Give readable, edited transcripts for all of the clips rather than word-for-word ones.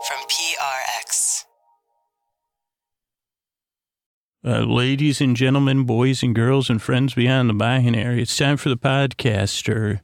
from PRX. Ladies and gentlemen, boys and girls, and friends beyond the binary, it's time for the podcaster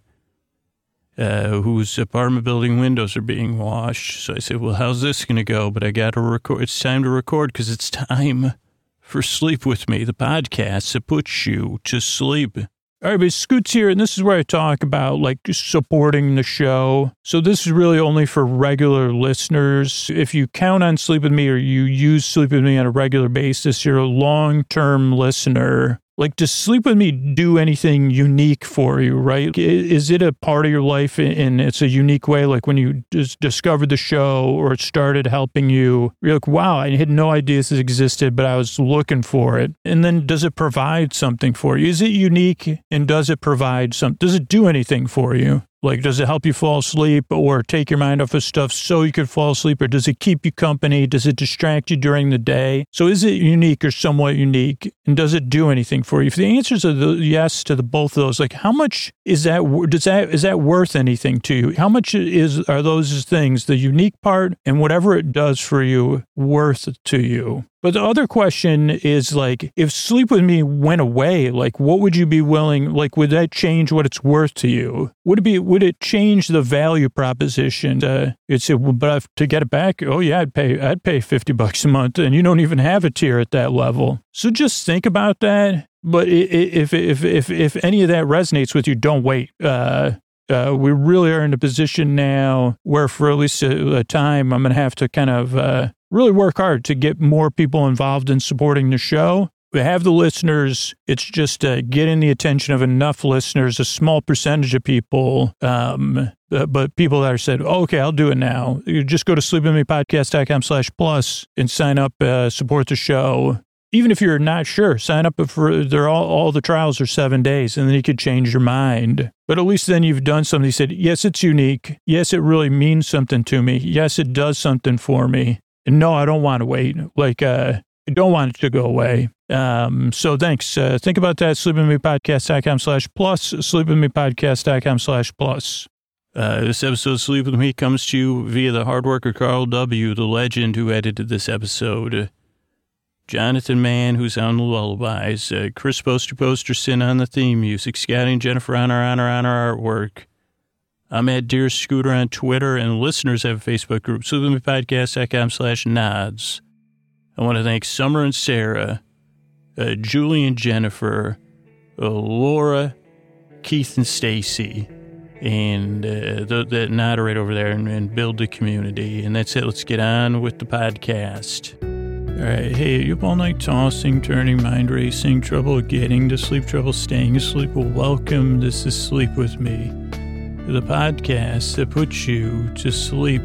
whose apartment building windows are being washed. So I said, well, how's this going to go? But I got to record. It's time to record because it's time for Sleep With Me, the podcast that puts you to sleep. All right, but Scoots here, and this is where I talk about, like, just supporting the show. So this is really only for regular listeners. If you count on Sleep With Me or you use Sleep With Me on a regular basis, you're a long-term listener. Like, does Sleep With Me do anything unique for you, right? Is it a part of your life and it's a unique way? Like when you just discovered the show or it started helping you, you're like, wow, I had no idea this existed, but I was looking for it. And then does it provide something for you? Is it unique and does it provide something? Does it do anything for you? Like, does it help you fall asleep or take your mind off of stuff so you could fall asleep? Or does it keep you company? Does it distract you during the day? So is it unique or somewhat unique? And does it do anything for you? If the answers are yes to both of those, like how much is that, is that worth anything to you? How much are those things, the unique part and whatever it does for you, worth to you? But the other question is, like, if Sleep With Me went away, like, what would you be willing, like, would that change what it's worth to you? Would it change the value proposition? But to get it back, oh yeah, I'd pay $50 a month, and you don't even have a tier at that level. So just think about that. But if any of that resonates with you, don't wait. We really are in a position now where for at least a time, I'm going to have to kind of really work hard to get more people involved in supporting the show. We have the listeners. It's just getting the attention of enough listeners, a small percentage of people, but people that are said, oh, okay, I'll do it now. You just go to sleepwithmepodcast.com/plus and sign up, support the show. Even if you're not sure, sign up for, all the trials are 7 days and then you could change your mind. But at least then you've done something. You said, yes, it's unique. Yes, it really means something to me. Yes, it does something for me. And no, I don't want to wait. Like, I don't want it to go away. So thanks. Think about that. sleepwithmepodcast.com/plus, sleepwithmepodcast.com/plus. This episode of Sleep With Me comes to you via the hard worker Carl W., the legend who edited this episode. Jonathan Mann, who's on the lullabies, Chris Posterson on the theme music, Scotty and Jennifer on our artwork. I'm at Dear Scooter on Twitter, and listeners have a Facebook group, sleepwithmepodcast.com/nods. I want to thank Summer and Sarah, Julie and Jennifer, Laura, Keith and Stacy, and that nod right over there and build the community. And that's it. Let's get on with the podcast. All right. Hey, you up all night tossing, turning, mind racing, trouble getting to sleep, trouble staying asleep? Well, welcome. This is Sleep With Me, the podcast that puts you to sleep.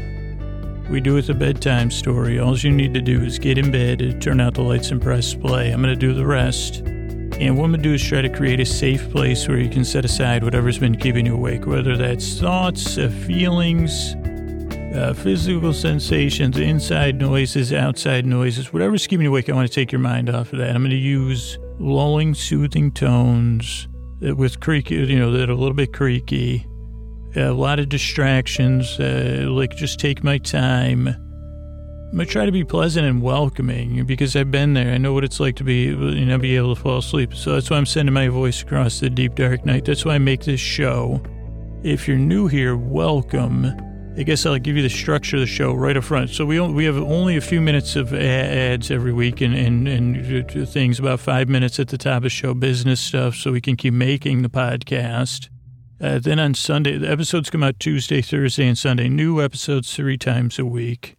We do it a bedtime story. All you need to do is get in bed, turn out the lights, and press play. I'm going to do the rest. And what I'm going to do is try to create a safe place where you can set aside whatever's been keeping you awake, whether that's thoughts, feelings, physical sensations, inside noises, outside noises, whatever's keeping you awake. I want to take your mind off of that. I'm going to use lulling, soothing tones with creaky, that are a little bit creaky. A lot of distractions, like just take my time. I'm going to try to be pleasant and welcoming because I've been there. I know what it's like to be able to fall asleep. So that's why I'm sending my voice across the deep, dark night. That's why I make this show. If you're new here, welcome. I guess I'll give you the structure of the show right up front. So we have only a few minutes of ads every week and things, about 5 minutes at the top of the show, business stuff, so we can keep making the podcast. Then on Sunday, the episodes come out Tuesday, Thursday, and Sunday. New episodes 3 times a week.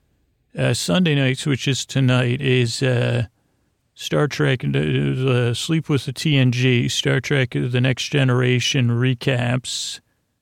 Sunday nights, which is tonight, is Star Trek, Sleep with the TNG, Star Trek The Next Generation recaps.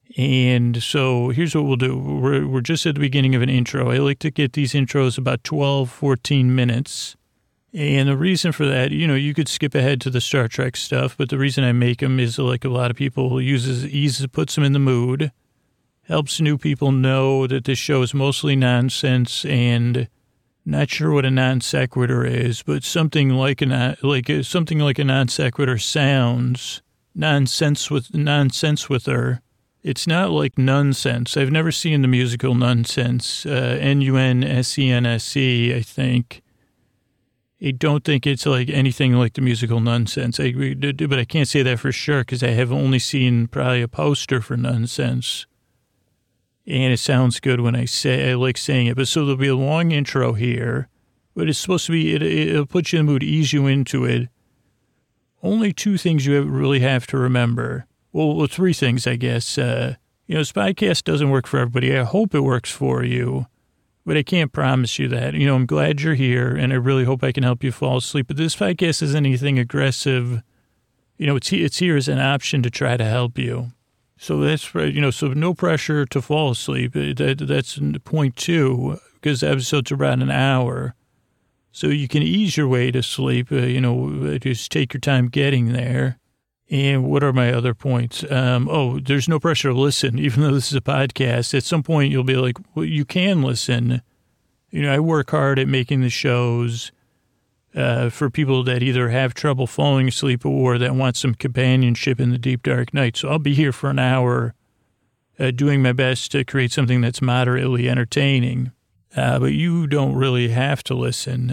And so here's what we'll do. We're just at the beginning of an intro. I like to get these intros about 12, 14 minutes. And the reason for that, you could skip ahead to the Star Trek stuff, but the reason I make them is like a lot of people uses puts them in the mood, helps new people know that this show is mostly nonsense and not sure what a non sequitur is, but something like a non sequitur sounds nonsense with her. It's not like Nonsense. I've never seen the musical Nonsense, Nunsense, I think. I don't think it's like anything like the musical Nonsense. But I can't say that for sure because I have only seen probably a poster for Nonsense. And it sounds good when I like saying it. But so there'll be a long intro here, but it's supposed to be, it'll put you in the mood, ease you into it. Only two things you really have to remember. Well, three things, I guess. This podcast doesn't work for everybody. I hope it works for you, but I can't promise you that. I'm glad you're here, and I really hope I can help you fall asleep. But this podcast isn't anything aggressive. It's here as an option to try to help you. So that's, so no pressure to fall asleep. That's point two, because the episode's around an hour. So you can ease your way to sleep, just take your time getting there. And what are my other points? There's no pressure to listen, even though this is a podcast. At some point, you'll be like, well, you can listen. I work hard at making the shows for people that either have trouble falling asleep or that want some companionship in the deep, dark night. So I'll be here for an hour doing my best to create something that's moderately entertaining. But you don't really have to listen,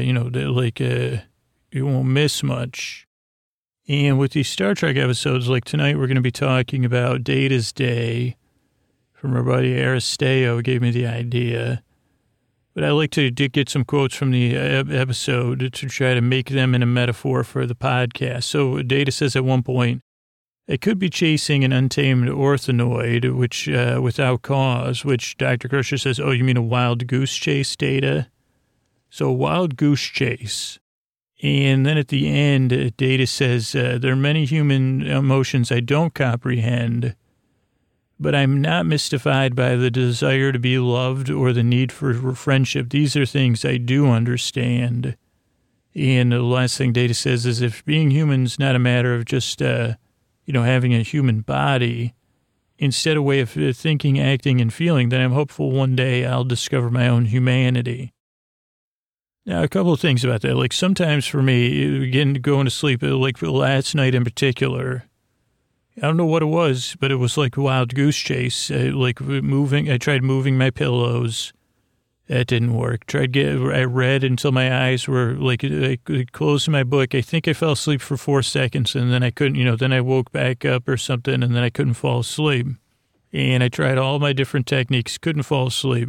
you won't miss much. And with these Star Trek episodes, like tonight, we're going to be talking about Data's Day from our buddy Aristeo, gave me the idea. But I like to get some quotes from the episode to try to make them in a metaphor for the podcast. So Data says at one point, it could be chasing an untamed orthanoid, which without cause, which Dr. Crusher says, oh, you mean a wild goose chase, Data? So a wild goose chase. And then at the end, Data says, there are many human emotions I don't comprehend, but I'm not mystified by the desire to be loved or the need for friendship. These are things I do understand. And the last thing Data says is if being human is not a matter of just, having a human body, instead a way of thinking, acting, and feeling, then I'm hopeful one day I'll discover my own humanity. Now, a couple of things about that. Like sometimes for me, again, going to sleep, like last night in particular, I don't know what it was, but it was like a wild goose chase. I tried moving my pillows. That didn't work. I read until my eyes were closing my book. I think I fell asleep for 4 seconds and then I couldn't, then I woke back up or something and then I couldn't fall asleep. And I tried all my different techniques, couldn't fall asleep.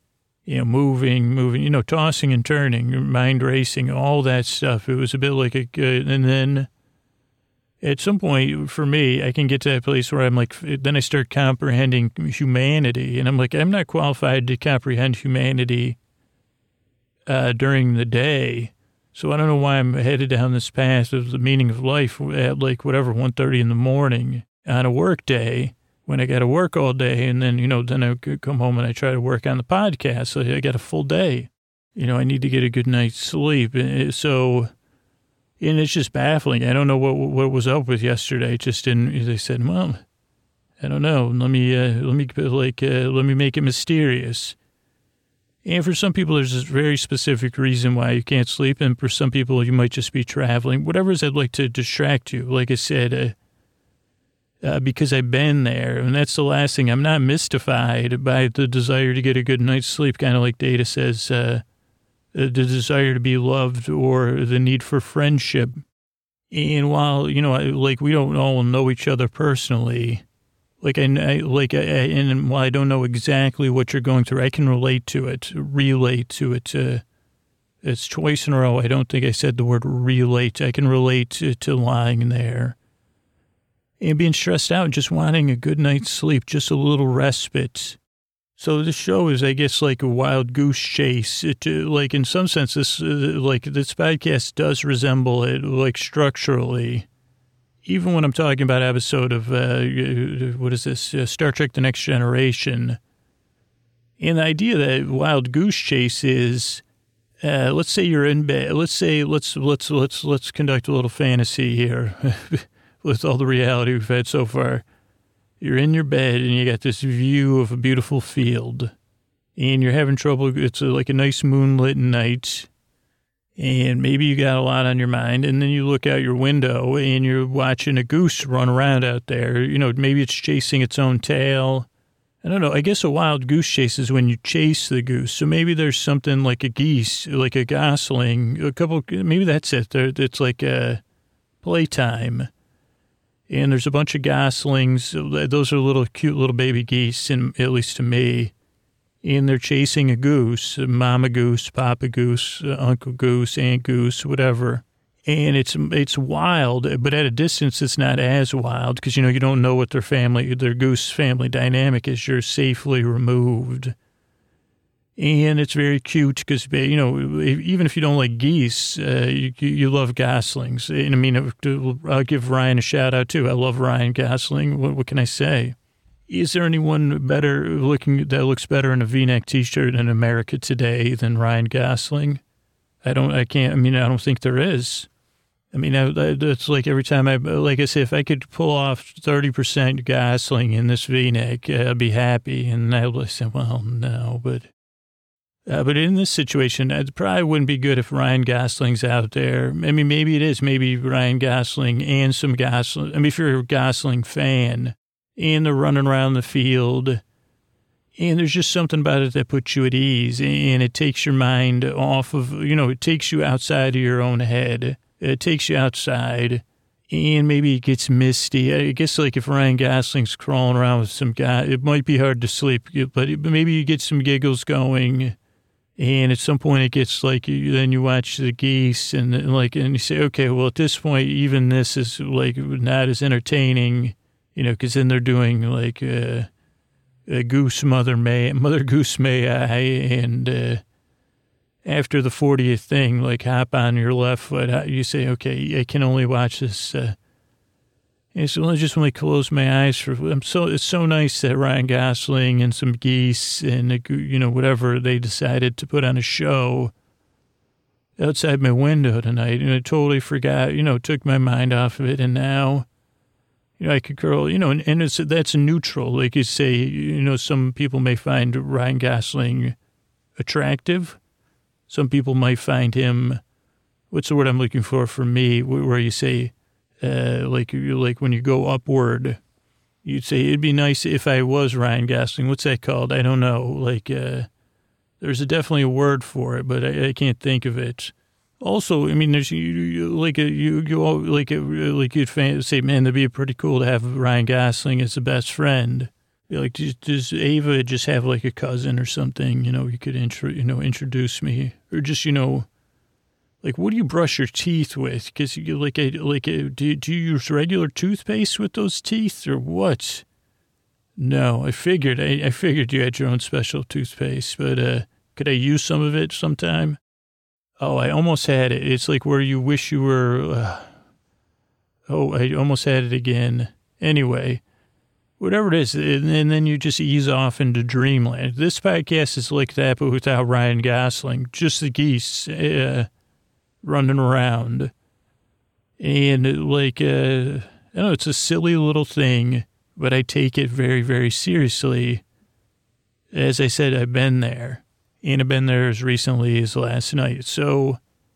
Moving, tossing and turning, mind racing, all that stuff. It was a bit like and then at some point for me, I can get to that place where I'm like, then I start comprehending humanity. And I'm like, I'm not qualified to comprehend humanity during the day. So I don't know why I'm headed down this path of the meaning of life at 1:30 in the morning on a work day. When I got to work all day and then, then I come home and I try to work on the podcast. So I got a full day. I need to get a good night's sleep. So, and it's just baffling. I don't know what was up with yesterday. It just didn't, they said, well, I don't know. Let me make it mysterious. And for some people, there's a very specific reason why you can't sleep. And for some people, you might just be traveling. Whatever it is, I'd like to distract you. Like I said, because I've been there. And that's the last thing. I'm not mystified by the desire to get a good night's sleep, kind of like Data says, the desire to be loved or the need for friendship. And while, we don't all know each other personally, and while I don't know exactly what you're going through, I can relate to it. It's twice in a row. I don't think I said the word relate. I can relate to lying there and being stressed out, just wanting a good night's sleep, just a little respite. So this show is, I guess, like a wild goose chase. In some sense, this podcast does resemble it, structurally. Even when I'm talking about episode of, Star Trek The Next Generation. And the idea that wild goose chase is, let's say you're in bed. Let's conduct a little fantasy here. With all the reality we've had so far, you're in your bed and you got this view of a beautiful field and you're having trouble. It's like a nice moonlit night and maybe you got a lot on your mind, and then you look out your window and you're watching a goose run around out there. You know, maybe it's chasing its own tail. I don't know. I guess a wild goose chase is when you chase the goose. So maybe there's something like a geese, like a gosling, maybe that's it. It's like a playtime. And there's a bunch of goslings. Those are little cute little baby geese, and at least to me. And they're chasing a goose, mama goose, papa goose, uncle goose, aunt goose, whatever. And it's wild, but at a distance, it's not as wild because, you know, you don't know what their goose family dynamic is. You're safely removed. And it's very cute because, you know, even if you don't like geese, you love goslings. And I mean, I'll give Ryan a shout out too. I love Ryan Gosling. What can I say? Is there anyone that looks better in a V-neck T-shirt in America today than Ryan Gosling? I don't think there is. I mean, it's like every time like I say, if I could pull off 30% Gosling in this V-neck, I'd be happy. And I would say, well, no, but in this situation, it probably wouldn't be good if Ryan Gosling's out there. I mean, maybe it is. Maybe Ryan Gosling and some Gosling. I mean, if you're a Gosling fan, and they're running around the field, and there's just something about it that puts you at ease, and it takes your mind off of, you know, it takes you outside of your own head. It takes you outside, and maybe it gets misty. I guess, like, if Ryan Gosling's crawling around with some guy, it might be hard to sleep, but maybe you get some giggles going, and at some point it gets like, then you watch the geese, and you say, okay, well, at this point, even this is, like, not as entertaining. You know, because then they're doing like a goose Mother Goose May I, and after the 40th thing, like hop on your left foot, you say, okay, I can only watch this. And so I just want to close my eyes it's so nice that Ryan Gosling and some geese and, you know, whatever they decided to put on a show outside my window tonight. And I totally forgot, you know, took my mind off of it. And now, you know, I could curl, you know, and that's neutral. Like you say, you know, some people may find Ryan Gosling attractive. Some people might find him, what's the word I'm looking for me, where you say, like when you go upward, you'd say, it'd be nice if I was Ryan Gosling. What's that called? I don't know. Like, there's definitely a word for it, but I can't think of it. Also, I mean, there's you'd say, man, that'd be pretty cool to have Ryan Gosling as a best friend. Like, does Ava just have like a cousin or something? You know, you could introduce me, or just, you know, like, what do you brush your teeth with? Because you do you use regular toothpaste with those teeth or what? No, I figured you had your own special toothpaste, but could I use some of it sometime? Oh, I almost had it. It's like where you wish you were. I almost had it again. Anyway, whatever it is, and then you just ease off into dreamland. This podcast is like that, but without Ryan Gosling. Just the geese running around. And like, I don't know, it's a silly little thing, but I take it very, very seriously. As I said, I've been there. And I've been there as recently as last night. So,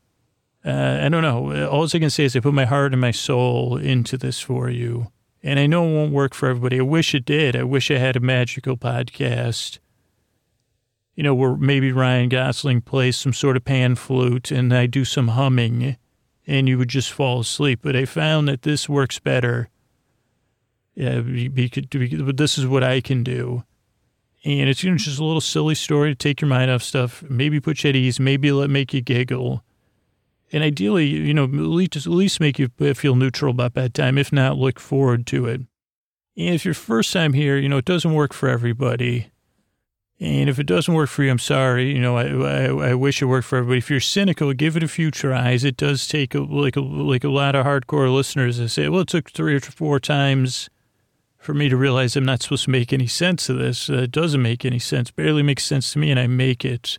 I don't know. All I can say is I put my heart and my soul into this for you. And I know it won't work for everybody. I wish it did. I wish I had a magical podcast, you know, where maybe Ryan Gosling plays some sort of pan flute and I do some humming and you would just fall asleep. But I found that this works better. Yeah, but this is what I can do. And it's, you know, just a little silly story to take your mind off stuff, maybe put you at ease, maybe make you giggle. And ideally, you know, at least make you feel neutral about bedtime. If not, look forward to it. And if you're first time here, you know, it doesn't work for everybody. And if it doesn't work for you, I'm sorry. You know, I wish it worked for everybody. If you're cynical, give it a few tries. It does take a lot of hardcore listeners that say, well, it took 3 or 4 times for me to realize I'm not supposed to make any sense of this. It doesn't make any sense, barely makes sense to me, and I make it.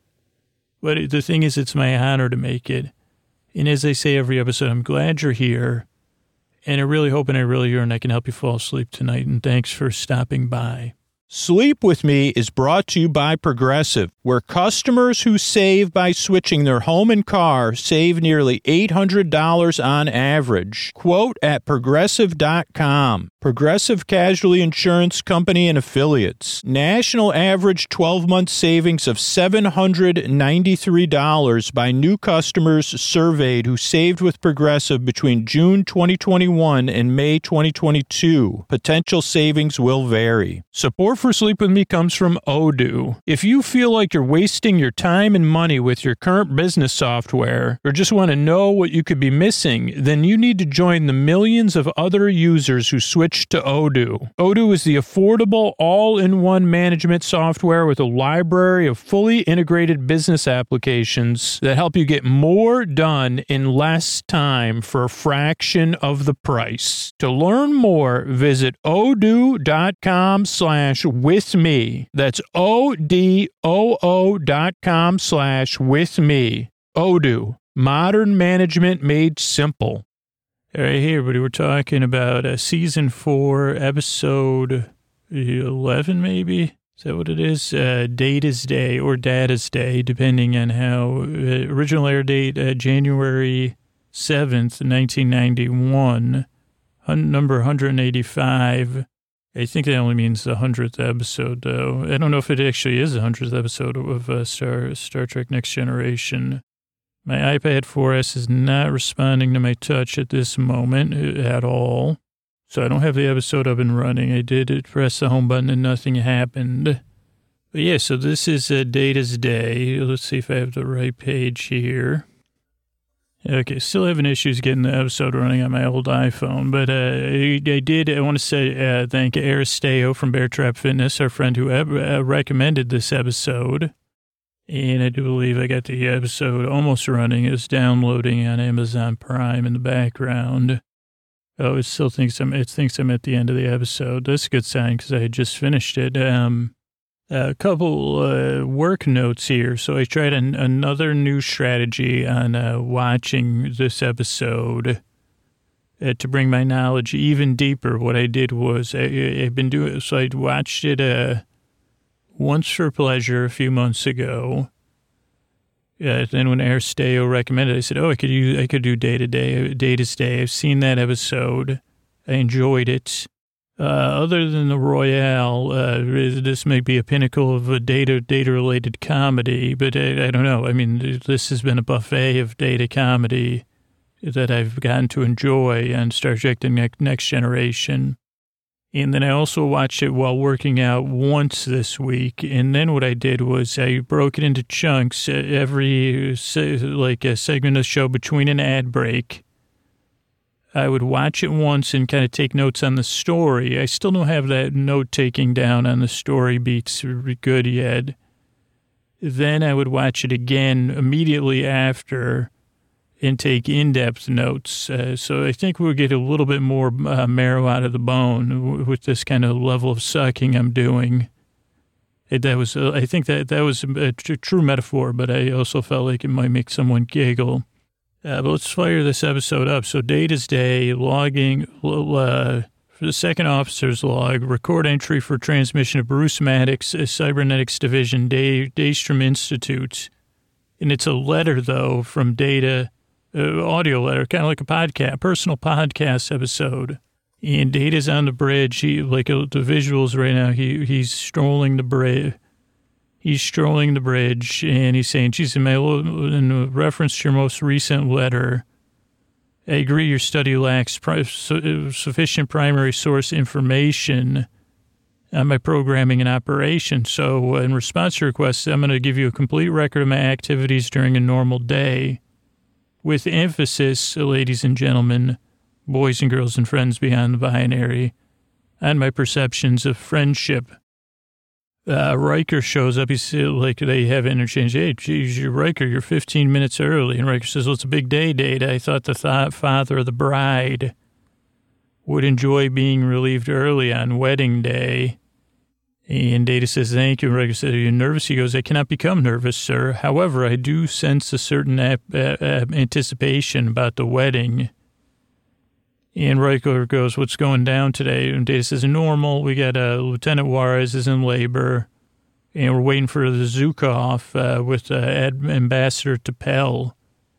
But the thing is, it's my honor to make it. And as I say every episode, I'm glad you're here, and I really hope and I really yearn I can help you fall asleep tonight, and thanks for stopping by. Sleep With Me is brought to you by Progressive, where customers who save by switching their home and car save nearly $800 on average. Quote at Progressive.com. Progressive Casualty Insurance Company and Affiliates. National average 12-month savings of $793 by new customers surveyed who saved with Progressive between June 2021 and May 2022. Potential savings will vary. Support for Sleep With Me comes from Odoo. If you feel like you're wasting your time and money with your current business software, or just want to know what you could be missing, then you need to join the millions of other users who switch to Odoo. Odoo is the affordable, all-in-one management software with a library of fully integrated business applications that help you get more done in less time for a fraction of the price. To learn more, visit odoo.com/withme. That's odoo.com/withme. Odoo. Modern management made simple. All right, hey, everybody, we're talking about Season 4, Episode 11, maybe? Is that what it is? Data's Day or Data's Day, depending on how. Original air date, January 7th, 1991, number 185. I think that only means the 100th episode, though. I don't know if it actually is the 100th episode of Star Trek Next Generation. My iPad 4S is not responding to my touch at this moment at all. So I don't have the episode up and running. I did press the home button and nothing happened. But yeah, so this is Data's Day. Let's see if I have the right page here. Okay, still having issues getting the episode running on my old iPhone. But I want to say thank Aristeo from Bear Trap Fitness, our friend who recommended this episode. And I do believe I got the episode almost running. It's downloading on Amazon Prime in the background. Oh, it still thinks I'm at the end of the episode. That's a good sign because I had just finished it. A couple work notes here. So I tried another new strategy on watching this episode to bring my knowledge even deeper. What I did was I've been doing, so I watched it once for pleasure a few months ago. Then when Aristeo recommended it, I said, I could do Data's Day. I've seen that episode. I enjoyed it. Other than the Royale, this may be a pinnacle of a data-related comedy, but I don't know. I mean, this has been a buffet of data comedy that I've gotten to enjoy on Star Trek The Next Generation. And then I also watched it while working out once this week. And then what I did was I broke it into chunks, every, like a segment of the show between an ad break. I would watch it once and kind of take notes on the story. I still don't have that note-taking down on the story beats good yet. Then I would watch it again immediately after and take in-depth notes. So I think we'll get a little bit more marrow out of the bone with this kind of level of sucking I'm doing. I think that was a true metaphor, but I also felt like it might make someone giggle. But let's fire this episode up. So Data's Day, logging, for the second officer's log, record entry for transmission of Bruce Maddox, Cybernetics Division, Daystrom Institute. And it's a letter, though, from Data, audio letter, kind of like a podcast, personal podcast episode. And Data's on the bridge. The visuals right now, he's strolling the bridge. He's strolling the bridge, and he's saying, geez, in reference to your most recent letter, I agree your study lacks sufficient primary source information on my programming and operation. So in response to your request, I'm going to give you a complete record of my activities during a normal day, with emphasis, ladies and gentlemen, boys and girls and friends beyond the binary, on my perceptions of friendship. Riker shows up. He's like, they have interchange. Hey, geez, Riker, you're 15 minutes early. And Riker says, well, it's a big day, Data. I thought the father of the bride would enjoy being relieved early on wedding day. And Data says, thank you. Riker said, are you nervous? He goes, I cannot become nervous, sir. However, I do sense a certain anticipation about the wedding. And Riker goes, what's going down today? And Data says, normal. We got Lieutenant Juarez is in labor. And we're waiting for the Zukov with Ambassador T'Pel.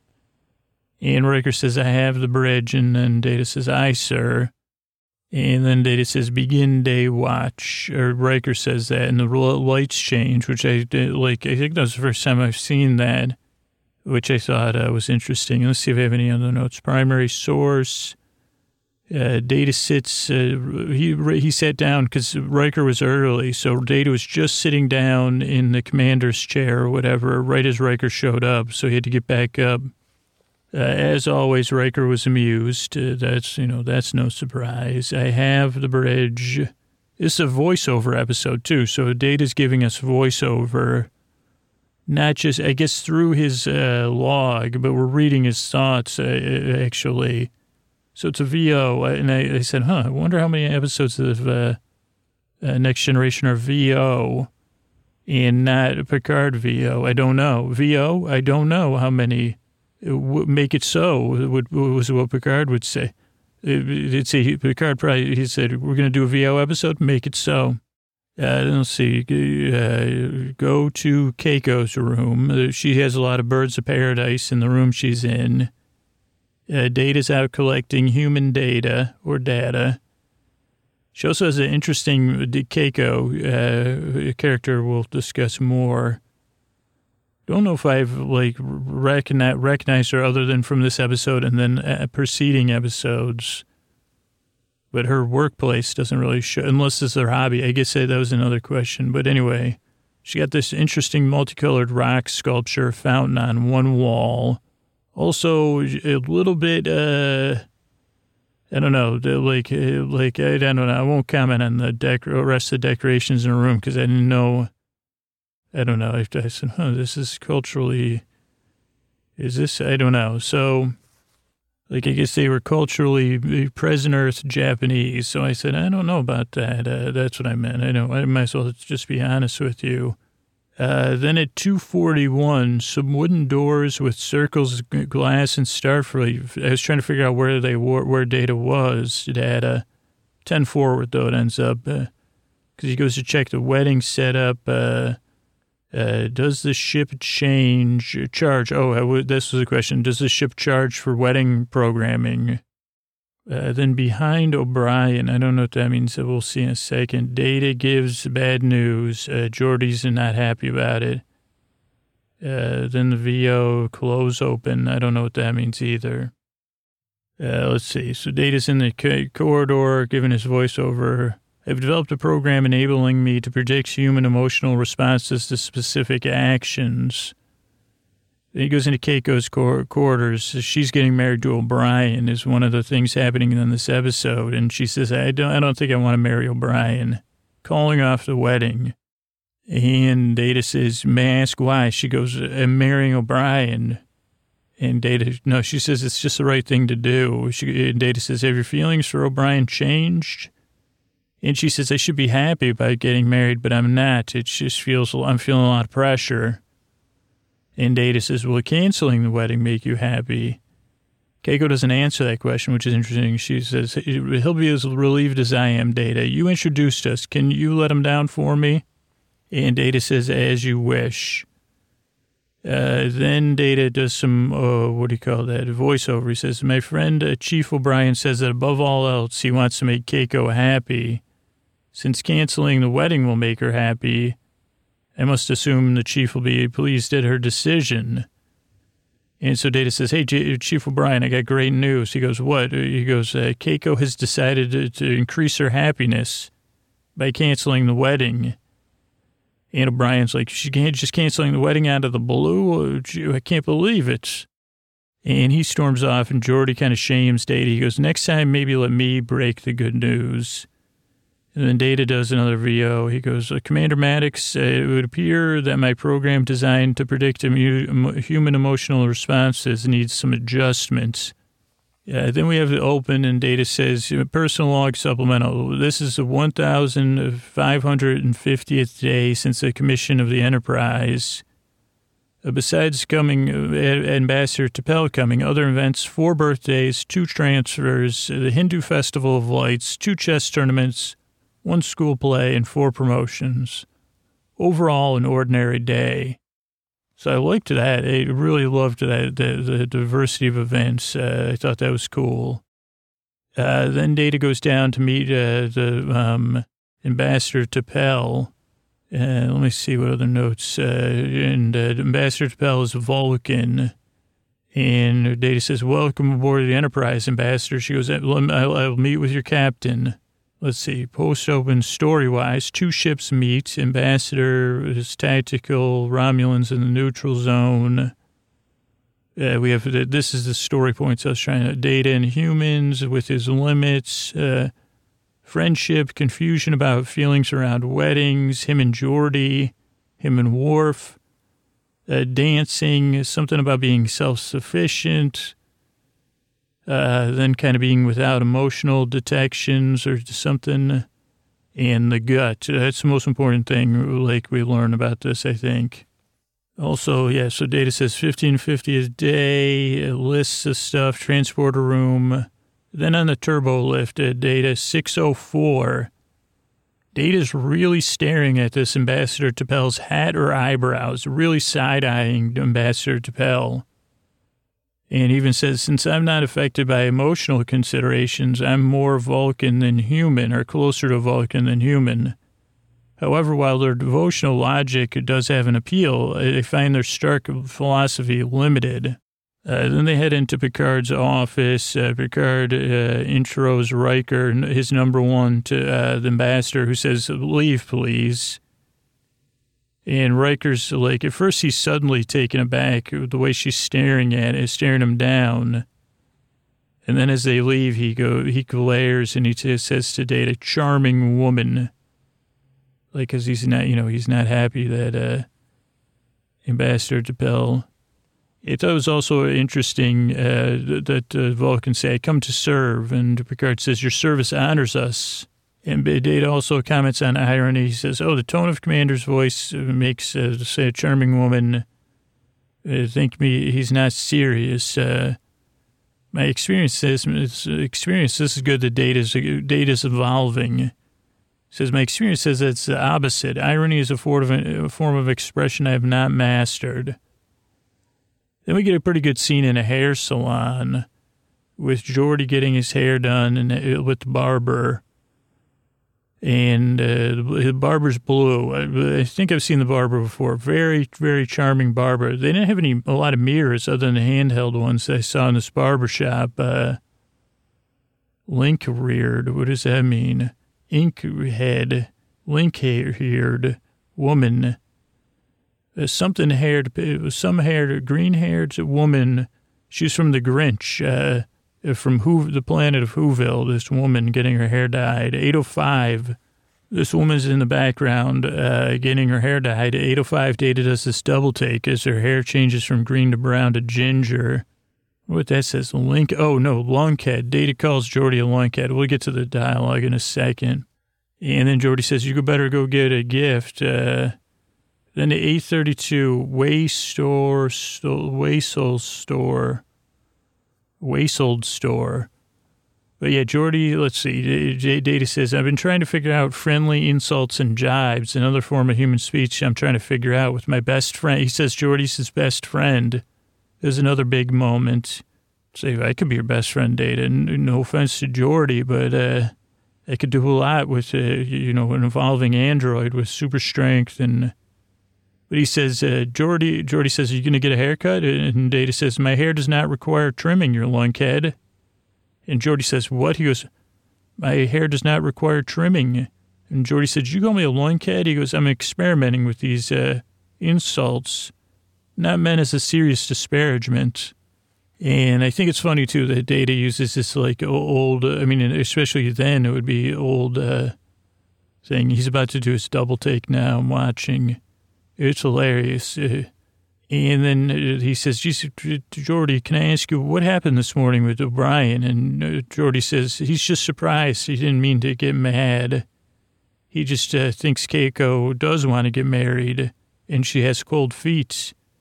And Riker says, I have the bridge. And then Data says, aye, sir. And then Data says, begin day watch. Or Riker says that, and the lights change, which I did, like, I think that was the first time I've seen that, which I thought was interesting. Let's see if I have any other notes. Primary source. Data sits, he sat down because Riker was early, so Data was just sitting down in the commander's chair or whatever, right as Riker showed up, so he had to get back up. As always, Riker was amused. That's no surprise. I have the bridge. This is a voiceover episode, too, so Data's giving us voiceover, not just, I guess, through his log, but we're reading his thoughts, actually. So it's a VO, and I said, I wonder how many episodes of Next Generation are VO and not Picard VO. I don't know. VO, I don't know how many. Make it so, was what Picard would say. Picard probably, he said, we're going to do a VO episode, make it so. Let's see, go to Keiko's room. She has a lot of birds of paradise in the room she's in. Data's out collecting human data or data. She also has an interesting Keiko character we'll discuss more. Don't know if I've recognized her other than from this episode and then preceding episodes. But her workplace doesn't really show, unless it's her hobby. I guess that was another question. But anyway, she got this interesting multicolored rock sculpture fountain on one wall. Also, a little bit, I don't know, I don't know. I won't comment on the rest of the decorations in the room because I didn't know. I don't know. I said, this is culturally, is this, I don't know. So, I guess they were culturally present Earth Japanese. So I said, I don't know about that. That's what I meant. I might as well just be honest with you. Then at 2:41, some wooden doors with circles, glass, and starfleet. I was trying to figure out where Data was. Data 10-4, though it ends up, because he goes to check the wedding setup. Does the ship charge? Oh, this was a question. Does the ship charge for wedding programming? Then behind O'Brien, I don't know what that means. So we'll see in a second. Data gives bad news. Geordi's not happy about it. Then the VO close open. I don't know what that means either. Let's see. So Data's in the corridor giving his voiceover. I've developed a program enabling me to predict human emotional responses to specific actions. Then he goes into Keiko's quarters. She's getting married to O'Brien is one of the things happening in this episode. And she says, I don't think I want to marry O'Brien. Calling off the wedding. And Data says, may I ask why? She goes, I'm marrying O'Brien. And Data, no, she says it's just the right thing to do. And Data says, have your feelings for O'Brien changed? And she says, I should be happy about getting married, but I'm not. It just I'm feeling a lot of pressure. And Data says, will canceling the wedding make you happy? Keiko doesn't answer that question, which is interesting. She says, he'll be as relieved as I am, Data. You introduced us. Can you let him down for me? And Data says, as you wish. Then Data does some, voiceover. He says, my friend Chief O'Brien says that above all else, he wants to make Keiko happy. Since canceling the wedding will make her happy, I must assume the chief will be pleased at her decision. And so Data says, hey, Chief O'Brien, I got great news. He goes, what? He goes, Keiko has decided to increase her happiness by canceling the wedding. And O'Brien's like, she can't just canceling the wedding out of the blue? I can't believe it. And he storms off, and Geordi kind of shames Data. He goes, next time, maybe let me break the good news. And then Data does another VO. He goes, Commander Maddox, it would appear that my program designed to predict human emotional responses needs some adjustments. Then we have the open, and Data says, personal log supplemental. This is the 1,550th day since the commission of the Enterprise. Besides coming, Ambassador Tapel coming, other events, 4 birthdays, 2 transfers, the Hindu Festival of Lights, 2 chess tournaments, 1 school play, and 4 promotions. Overall, an ordinary day. So I liked that. I really loved that, the diversity of events. I thought that was cool. Then Data goes down to meet the Ambassador Tapel. Let me see what other notes. Ambassador Tapel is a Vulcan. And Data says, welcome aboard the Enterprise, Ambassador. She goes, I'll meet with your captain. Let's see. Post-open story-wise, 2 ships meet. Ambassador is tactical, Romulans in the neutral zone. We have, this is the story points I was trying to, Data and humans with his limits. Friendship, confusion about feelings around weddings, him and Geordi, him and Worf, dancing, something about being self-sufficient, then kind of being without emotional detections or something, and the gut. That's the most important thing, like we learn about this, I think. Also, yeah, so Data says 1550 a day, lists of stuff, transporter room. Then on the turbo lift at Data 604, Data's really staring at this Ambassador Tapel's hat or eyebrows, really side-eyeing Ambassador Tapel. And even says, since I'm not affected by emotional considerations, I'm more Vulcan than human, or closer to Vulcan than human. However, while their devotional logic does have an appeal, I find their stark philosophy limited. Then they head into Picard's office. Picard intros Riker, his number 1, to the ambassador, who says, leave, please. And Riker's like, at first he's suddenly taken aback the way she's staring him down. And then as they leave, he glares and he says to Data, charming woman. Like, because he's not happy that Ambassador Tapel. I thought it was also interesting that Vulcans say, I come to serve, and Picard says, your service honors us. And Data also comments on irony. He says, the tone of Commander's voice makes, say, a charming woman think he's not serious. My experience says, this is good that Data's evolving. He says, my experience says it's the opposite. Irony is a form of expression I have not mastered. Then we get a pretty good scene in a hair salon with Geordi getting his hair done and with the barber. And the barber's blue. I think I've seen the barber before. Very, very charming barber. They didn't have a lot of mirrors other than the handheld ones I saw in this barber shop. Link-reared. What does that mean? Ink-head. Link-haired woman. Green-haired woman. She's from the Grinch, from the planet of Whoville, this woman getting her hair dyed. 8:05, this woman's in the background getting her hair dyed. 8:05, Data does this double take as her hair changes from green to brown to ginger. What that says, lunkhead. Data calls Geordi a lunkhead. We'll get to the dialogue in a second. And then Geordi says, you better go get a gift. Then the 8:32 Waysold store. But yeah, Geordi, let's see. Data says, I've been trying to figure out friendly insults and jibes, another form of human speech I'm trying to figure out with my best friend. He says Geordi's his best friend. There's another big moment. Say, I could be your best friend, Data. No offense to Geordi, but I could do a lot with, an evolving android with super strength and... But he says, Geordi says, are you going to get a haircut? And Data says, my hair does not require trimming, your lunkhead. And Geordi says, what? He goes, my hair does not require trimming. And Geordi says, you call me a lunkhead? He goes, I'm experimenting with these insults, not meant as a serious disparagement. And I think it's funny, too, that Data uses this, like, old, especially then, it would be old thing. He's about to do his double take now. I'm watching. It's hilarious. And then he says, Geordi, can I ask you what happened this morning with O'Brien? And Geordi says, he's just surprised. He didn't mean to get mad. He just thinks Keiko does want to get married and she has cold feet.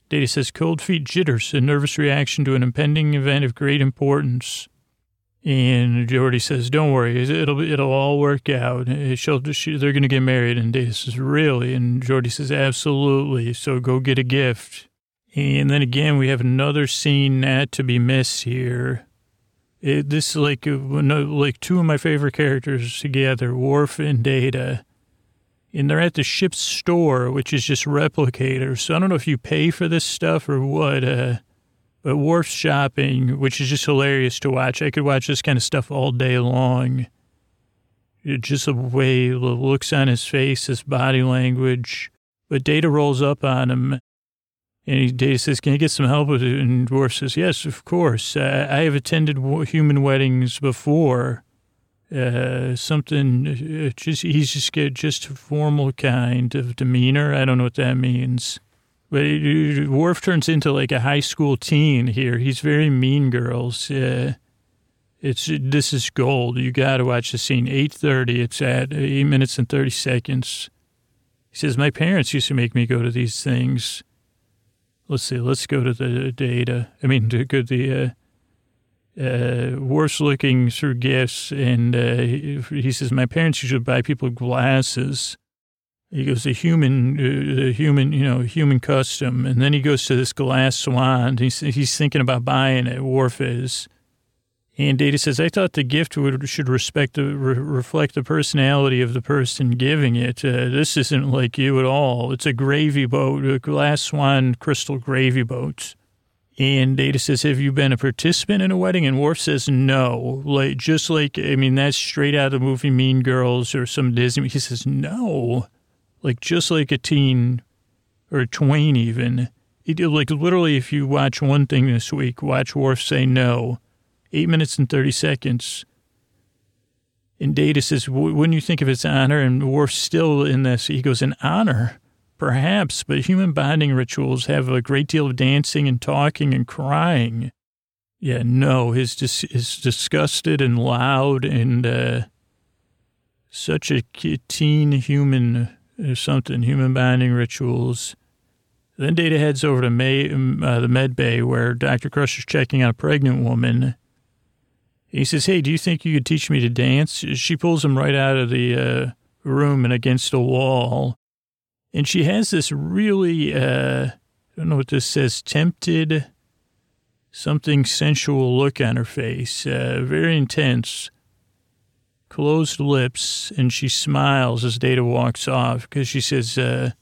Data says cold feet, jitters, a nervous reaction to an impending event of great importance. And Jordy says, don't worry, it'll all work out. They're going to get married. And Data says, really? And Jordy says, absolutely. So go get a gift. And then again, we have another scene not to be missed here. This is like two of my favorite characters together, Worf and Data. And they're at the ship's store, which is just replicators. So I don't know if you pay for this stuff or what, but Worf's shopping, which is just hilarious to watch. I could watch this kind of stuff all day long. Just the way the looks on his face, his body language. But Data rolls up on him, and Data says, can you get some help with it? And Worf says, yes, of course. I have attended human weddings before. He's just got just a formal kind of demeanor. I don't know what that means. But Worf turns into like a high school teen here. He's very Mean Girls. This is gold. You got to watch the scene. 8:30. It's at 8 minutes and 30 seconds. He says, my parents used to make me go to these things. Let's see. Let's go to the Data. I mean, to go to the Worf's looking through gifts, and he says, my parents used to buy people glasses. He goes, the human custom. And then he goes to this glass swan. He's thinking about buying it. Worf is. And Data says, I thought the gift should reflect the personality of the person giving it. This isn't like you at all. It's a gravy boat, a glass swan crystal gravy boat. And Data says, have you been a participant in a wedding? And Worf says, no. That's straight out of the movie Mean Girls or some Disney. He says, no. Just like a teen or a twain even. Literally, if you watch one thing this week, watch Worf say no. 8 minutes and 30 seconds. And Data says, wouldn't you think of its honor? And Worf's still in this. He goes, an honor? Perhaps, but human bonding rituals have a great deal of dancing and talking and crying. Yeah, no, is disgusted and loud and such a teen human or something, human bonding rituals. Then Data heads over to the med bay where Dr. Crusher's checking on a pregnant woman. He says, hey, do you think you could teach me to dance? She pulls him right out of the room and against a wall. And she has this really, I don't know what this says, tempted, something sensual look on her face, very intense. Closed lips, and she smiles as Data walks off because she says,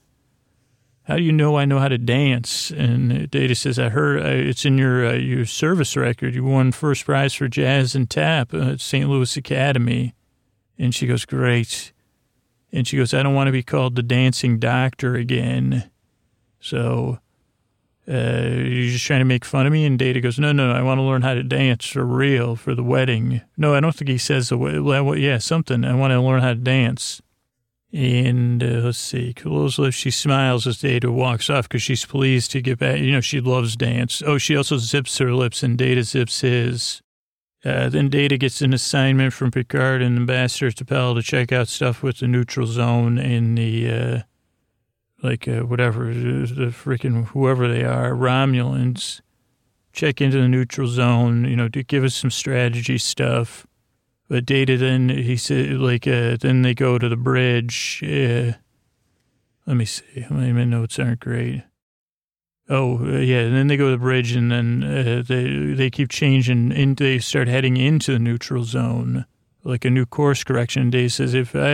how do you know I know how to dance? And Data says, I heard it's in your service record. You won first prize for jazz and tap at St. Louis Academy. And she goes, great. And she goes, I don't want to be called the dancing doctor again. So you're just trying to make fun of me? And Data goes, no, I want to learn how to dance for real for the wedding. No, I don't think he says something. I want to learn how to dance. And let's see, close lips. She smiles as Data walks off because she's pleased to get back. She loves dance. Oh, she also zips her lips and Data zips his. Then Data gets an assignment from Picard and Ambassador T'Pel to check out stuff with the neutral zone and the whatever, the freaking whoever they are, Romulans, check into the neutral zone, to give us some strategy stuff. But Data then, he said, then they go to the bridge. Let me see. My notes aren't great. Oh, yeah, and then they go to the bridge and then they keep changing, and they start heading into the neutral zone, like a new course correction. Data says,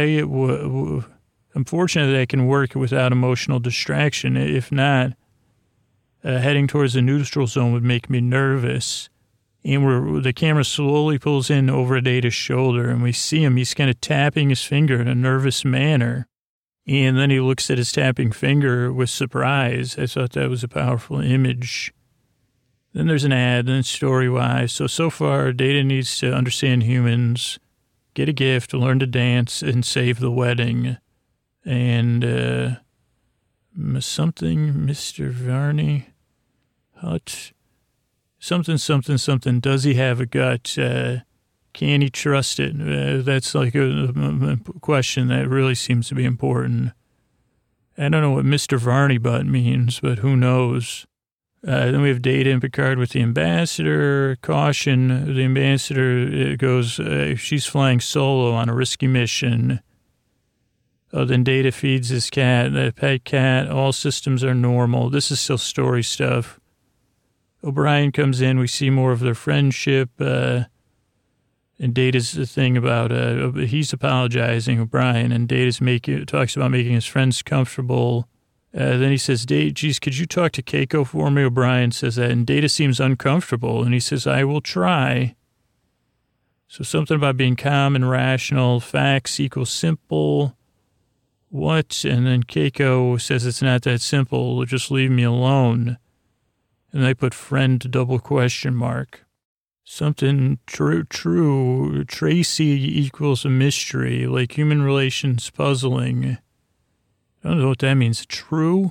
I'm fortunate that I can work without emotional distraction. If not, heading towards the neutral zone would make me nervous. And the camera slowly pulls in over Data's shoulder, and we see him. He's kind of tapping his finger in a nervous manner. And then he looks at his tapping finger with surprise. I thought that was a powerful image. Then there's an ad, then story-wise. So far, Data needs to understand humans, get a gift, learn to dance, and save the wedding. And something, Mr. Varney, Hut, something. Does he have a gut? Can he trust it? That's like a question that really seems to be important. I don't know what Mr. Varney butt means, but who knows? Then we have Data and Picard with the ambassador. Caution, the ambassador goes, she's flying solo on a risky mission. Oh, then Data feeds his cat, the pet cat. All systems are normal. This is still story stuff. O'Brien comes in. We see more of their friendship. And Data's the thing about, he's apologizing, O'Brien, and Data's talks about making his friends comfortable. Then he says, geez, could you talk to Keiko for me? O'Brien says that, and Data seems uncomfortable, and he says, I will try. So something about being calm and rational, facts equals simple. What? And then Keiko says it's not that simple, just leave me alone. And they put friend double question mark. Something true, Tracy equals a mystery, like human relations puzzling. I don't know what that means. True?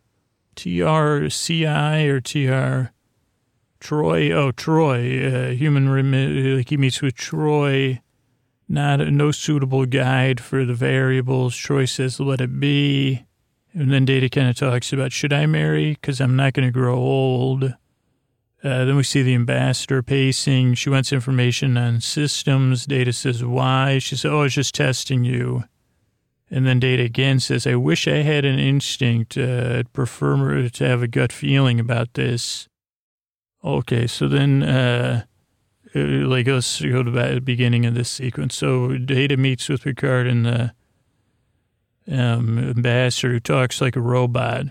TRCI or TR? Troy? Oh, Troy. Like he meets with Troy. No suitable guide for the variables. Troy says, let it be. And then Data kind of talks about, should I marry? Because I'm not going to grow old. Then we see the ambassador pacing. She wants information on systems. Data says, why? She says, I was just testing you. And then Data again says, I wish I had an instinct. I'd prefer to have a gut feeling about this. Okay, so then, let's go to the beginning of this sequence. So Data meets with Picard and the ambassador who talks like a robot.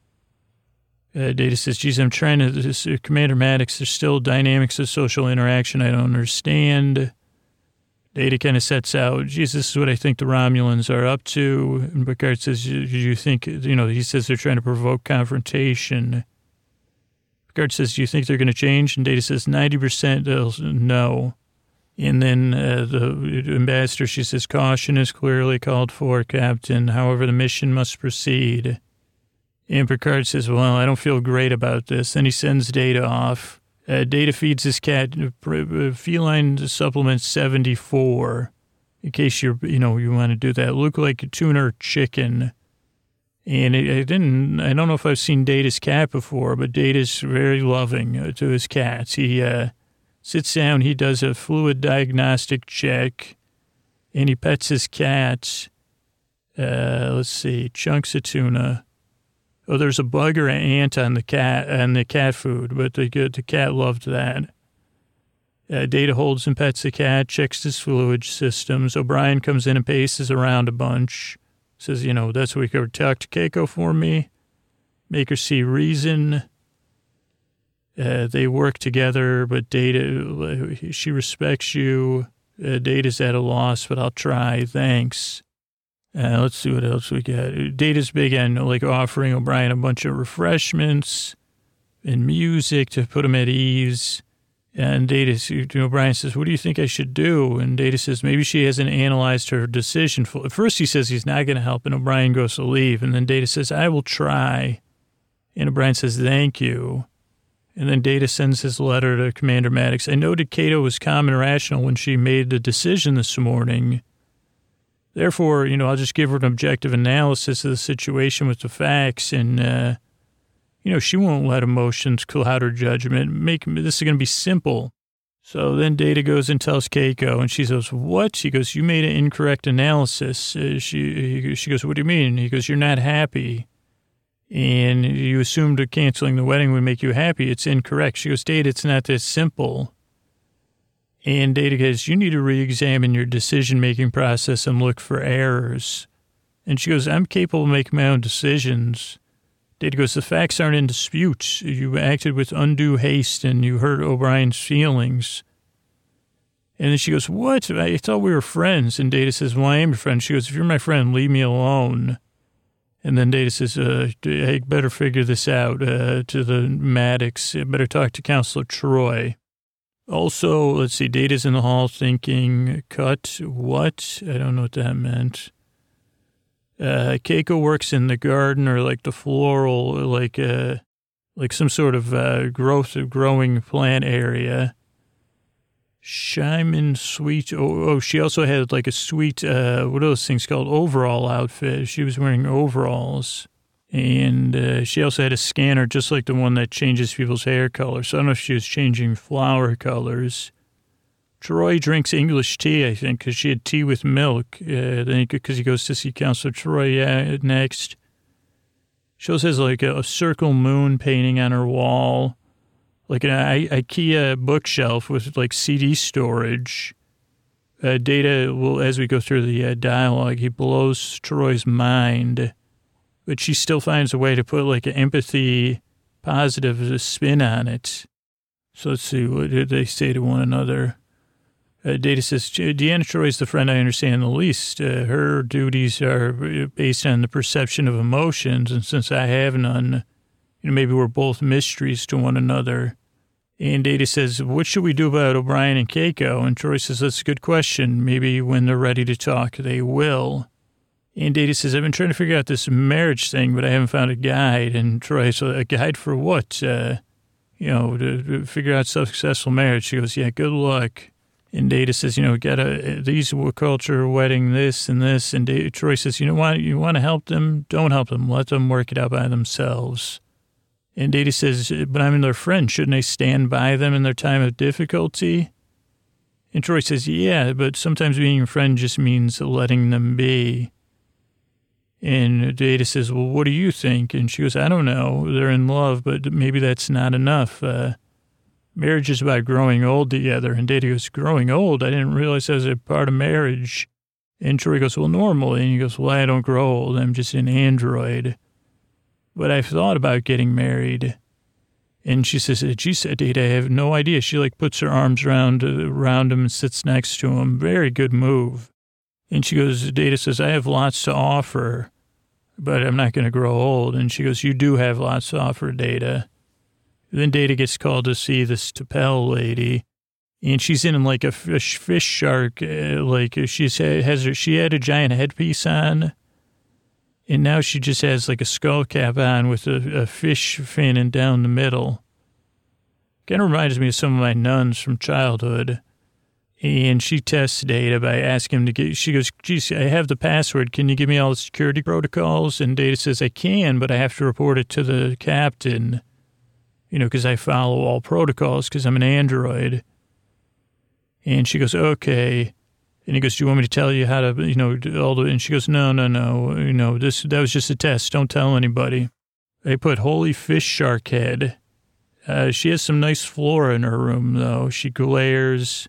Data says, geez, I'm trying to, Commander Maddox, there's still dynamics of social interaction I don't understand. Data kind of sets out, geez, this is what I think the Romulans are up to. And Picard says, you think, he says they're trying to provoke confrontation. Picard says, do you think they're going to change? And Data says, 90% they'll no. And then the ambassador, she says, caution is clearly called for, Captain. However, the mission must proceed. And Picard says, well, I don't feel great about this. Then he sends Data off. Data feeds his cat feline supplement 74, in case you want to do that. Look like a tuna or chicken. And I don't know if I've seen Data's cat before, but Data's very loving to his cats. He sits down, he does a fluid diagnostic check, and he pets his cat. Let's see, chunks of tuna. Oh, there's a bug or an ant on the cat food, but the cat loved that. Data holds and pets the cat, checks his fluid systems. O'Brien comes in and paces around a bunch. Says, that's what we could talk to Keiko for me. Make her see reason. They work together, but Data, she respects you. Data's at a loss, but I'll try. Thanks. Let's see what else we got. Data's big on offering O'Brien a bunch of refreshments and music to put him at ease. And Data, O'Brien says, what do you think I should do? And Data says, maybe she hasn't analyzed her decision. At first he says he's not going to help, and O'Brien goes to leave. And then Data says, I will try. And O'Brien says, thank you. And then Data sends his letter to Commander Maddox. I noted Cato was calm and rational when she made the decision this morning. Therefore, I'll just give her an objective analysis of the situation with the facts, and, she won't let emotions cloud her judgment. This is going to be simple. So then Data goes and tells Keiko, and she says, what? He goes, you made an incorrect analysis. She goes, what do you mean? He goes, you're not happy, and you assumed canceling the wedding would make you happy. It's incorrect. She goes, Data, it's not that simple. And Data goes, you need to re-examine your decision-making process and look for errors. And she goes, I'm capable of making my own decisions. Data goes, the facts aren't in dispute. You acted with undue haste and you hurt O'Brien's feelings. And then she goes, what? I thought we were friends. And Data says, well, I am your friend. She goes, if you're my friend, leave me alone. And then Data says, I better figure this out to the Maddox. I better talk to Counselor Troy. Also, let's see, Data's in the hall thinking, cut, what? I don't know what that meant. Keiko works in the garden or the floral, like some sort of growing plant area. Shyman sweet, she also had a sweet, what are those things called? Overall outfit. She was wearing overalls. And she also had a scanner just like the one that changes people's hair color. So I don't know if she was changing flower colors. Troy drinks English tea, I think, because she had tea with milk. Then because he goes to see Counselor Troy. Yeah, next. She also has like a circle moon painting on her wall. Like an IKEA bookshelf with like CD storage. Data will, as we go through the dialogue, he blows Troy's mind. But she still finds a way to put like an empathy, positive spin on it. So let's see, what did they say to one another? Data says, Deanna Troy's the friend I understand the least. Her duties are based on the perception of emotions, and since I have none, maybe we're both mysteries to one another. And Data says, what should we do about O'Brien and Keiko? And Troy says, that's a good question. Maybe when they're ready to talk, they will. And Data says, I've been trying to figure out this marriage thing, but I haven't found a guide. And Troy says, a guide for what? To figure out successful marriage. She goes, yeah, good luck. And Data says, these culture, wedding, this and this. And Troy says, you want to help them? Don't help them. Let them work it out by themselves. And Data says, but I'm their friend. Shouldn't I stand by them in their time of difficulty? And Troy says, yeah, but sometimes being a friend just means letting them be. And Data says, well, what do you think? And she goes, I don't know. They're in love, but maybe that's not enough. Marriage is about growing old together. And Data goes, growing old? I didn't realize that was a part of marriage. And Troy goes, well, normally. And he goes, well, I don't grow old. I'm just an android. But I've thought about getting married. And she says, Data, I have no idea. She puts her arms around him and sits next to him. Very good move. And she goes, Data says, I have lots to offer, but I'm not going to grow old. And she goes, you do have lots to offer, Data. Then Data gets called to see this Tapel lady. And she's in a fish shark, she had a giant headpiece on. And now she just has a skull cap on with a fish fin and down the middle. Kind of reminds me of some of my nuns from childhood. And she tests Data by asking him she goes, geez, I have the password. Can you give me all the security protocols? And Data says, I can, but I have to report it to the captain, because I follow all protocols because I'm an android. And she goes, okay. And he goes, do you want me to tell you how to, and she goes, no. That was just a test. Don't tell anybody. I put holy fish shark head. She has some nice flora in her room, though. She glares.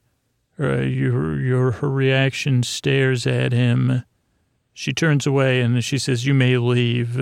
Her reaction stares at him. She turns away and she says, you may leave.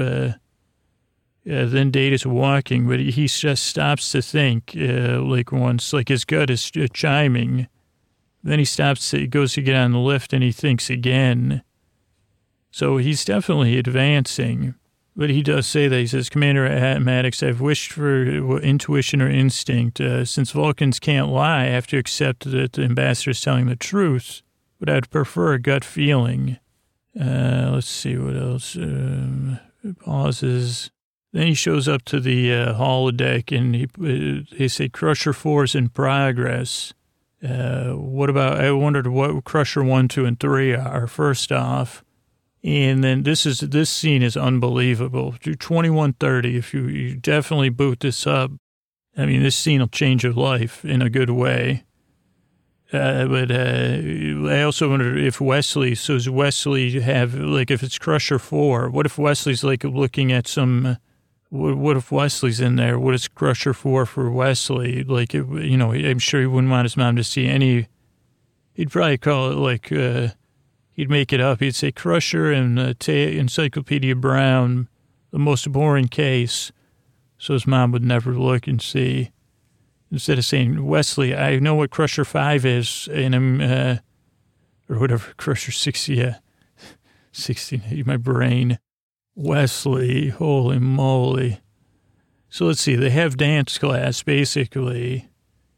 Then Data's walking, but he just stops to think, once, his gut is chiming. Then he stops, he goes to get on the lift and he thinks again. So he's definitely advancing. But he does say that. He says, Commander Maddox, I've wished for intuition or instinct. Since Vulcans can't lie, I have to accept that the ambassador is telling the truth. But I'd prefer a gut feeling. Let's see what else. Pauses. Then he shows up to the holodeck and they say Crusher 4 is in progress. I wondered what Crusher 1, 2, and 3 are, first off. And then this scene is unbelievable. 2130, if you definitely boot this up, this scene will change your life in a good way. But I also wonder if Wesley, so does Wesley have, if it's Crusher 4, what if Wesley's looking at some, what if Wesley's in there? What is Crusher 4 for Wesley? I'm sure he wouldn't want his mom to see any, he'd probably call it he'd make it up. He'd say Crusher and Encyclopedia Brown, the most boring case, so his mom would never look and see. Instead of saying, Wesley, I know what Crusher 5 is, and I'm, or whatever, Crusher 6, yeah, 16, my brain. Wesley, holy moly. So let's see, they have dance class, basically.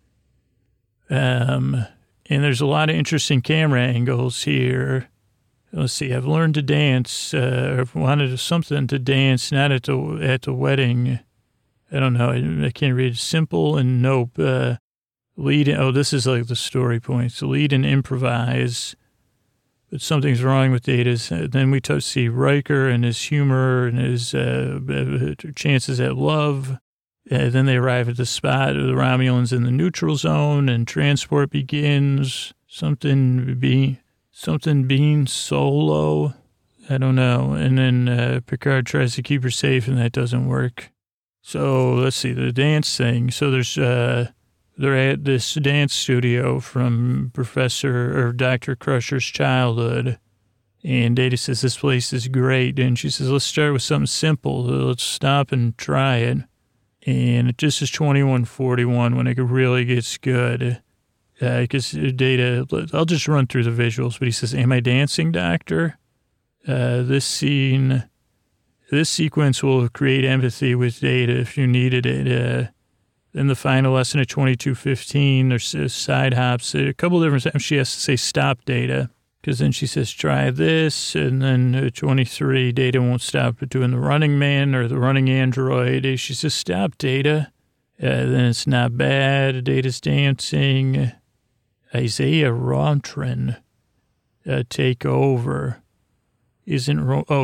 And there's a lot of interesting camera angles here. Let's see, I've learned to dance, I've wanted something to dance, not at the wedding. I don't know, I can't read. Simple and nope. Lead, this is the story points. Lead and improvise. but something's wrong with Data. Then we see Riker and his humor and his chances at love. Then they arrive at the spot of the Romulans in the neutral zone, and transport begins. Something being solo. I don't know. And then Picard tries to keep her safe, and that doesn't work. So let's see, the dance thing. So there's they're at this dance studio from Professor or Dr. Crusher's childhood. And Data says, this place is great. And she says, let's start with something simple. Let's stop and try it. And it just is 21:41 when it really gets good. Because Data, I'll just run through the visuals, but he says, am I dancing, Doctor? This sequence will create empathy with Data if you needed it. In the final lesson at 22:15, there's side hops. A couple different times she has to say, stop, Data. Because then she says, try this. And then 23, Data won't stop doing the running man or the running android. She says, stop, Data. Then it's not bad. Data's dancing. Isaiah Rontran take over. Isn't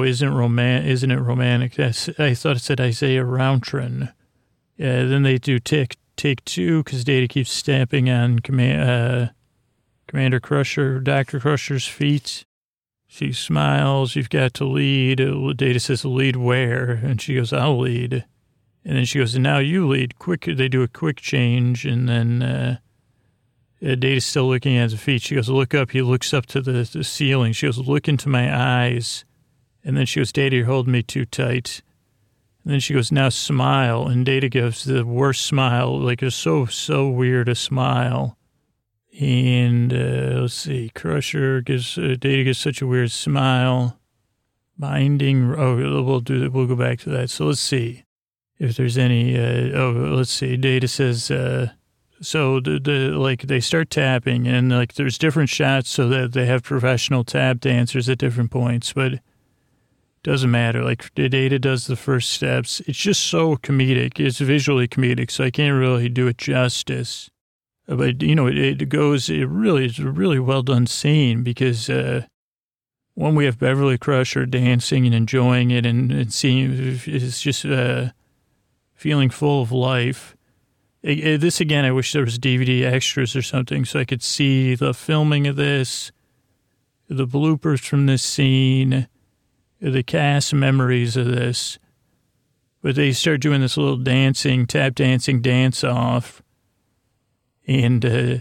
it romantic? I thought it said Isaiah Rontran. Then they do take two because Data keeps stamping on Commander Crusher, Dr. Crusher's feet. She smiles. You've got to lead. Data says, lead where? And she goes, I'll lead. And then she goes, and now you lead. Quick. They do a quick change. And then Data's still looking at the feet. She goes, look up. He looks up to the ceiling. She goes, look into my eyes. And then she goes, Data, you're holding me too tight. And then she goes, now smile. And Data gives the worst smile. Like, it's so weird a smile. And let's see, Crusher gives, Data gives such a weird smile. Binding, we'll go back to that. So let's see if there's any, let's see, Data says, so they start tapping, and like there's different shots so that they have professional tap dancers at different points, but it doesn't matter. Like Data does the first steps. It's just so comedic. It's visually comedic, so I can't really do it justice. But, you know, it's a really well done scene because, one, we have Beverly Crusher dancing and enjoying it and seeing, it's just feeling full of life. This, again, I wish there was DVD extras or something so I could see the filming of this, the bloopers from this scene, the cast memories of this. But they start doing this little tap dancing dance-off. And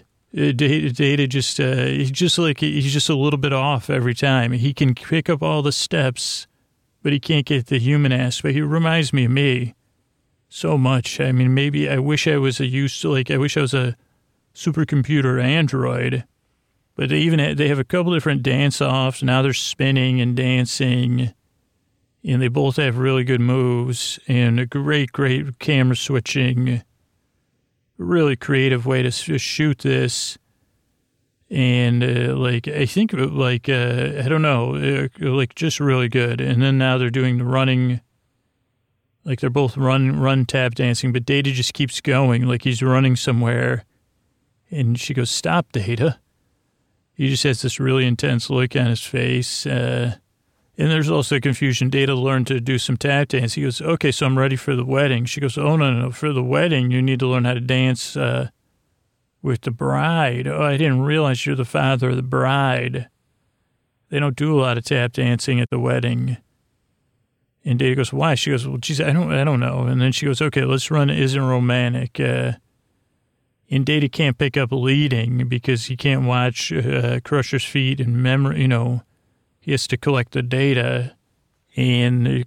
Data just, he's just a little bit off every time. He can pick up all the steps, but he can't get the human aspect. He reminds me of me so much. I mean, maybe I wish I was I wish I was a supercomputer android. But they have a couple different dance-offs. Now they're spinning and dancing. And they both have really good moves and a great camera switching. Really creative way to shoot this. And, I think, I don't know, just really good. And then now they're doing the running, they're both run tap dancing, but Data just keeps going, like he's running somewhere. And she goes, stop, Data. He just has this really intense look on his face. And there's also confusion. Data learned to do some tap dance. He goes, okay, so I'm ready for the wedding. She goes, oh, no. For the wedding, you need to learn how to dance with the bride. Oh, I didn't realize you're the father of the bride. They don't do a lot of tap dancing at the wedding. And Data goes, why? She goes, well, geez, I don't know. And then she goes, okay, let's run Isn't Romantic. And Data can't pick up leading because he can't watch Crusher's feet and memory, you know. He has to collect the data, and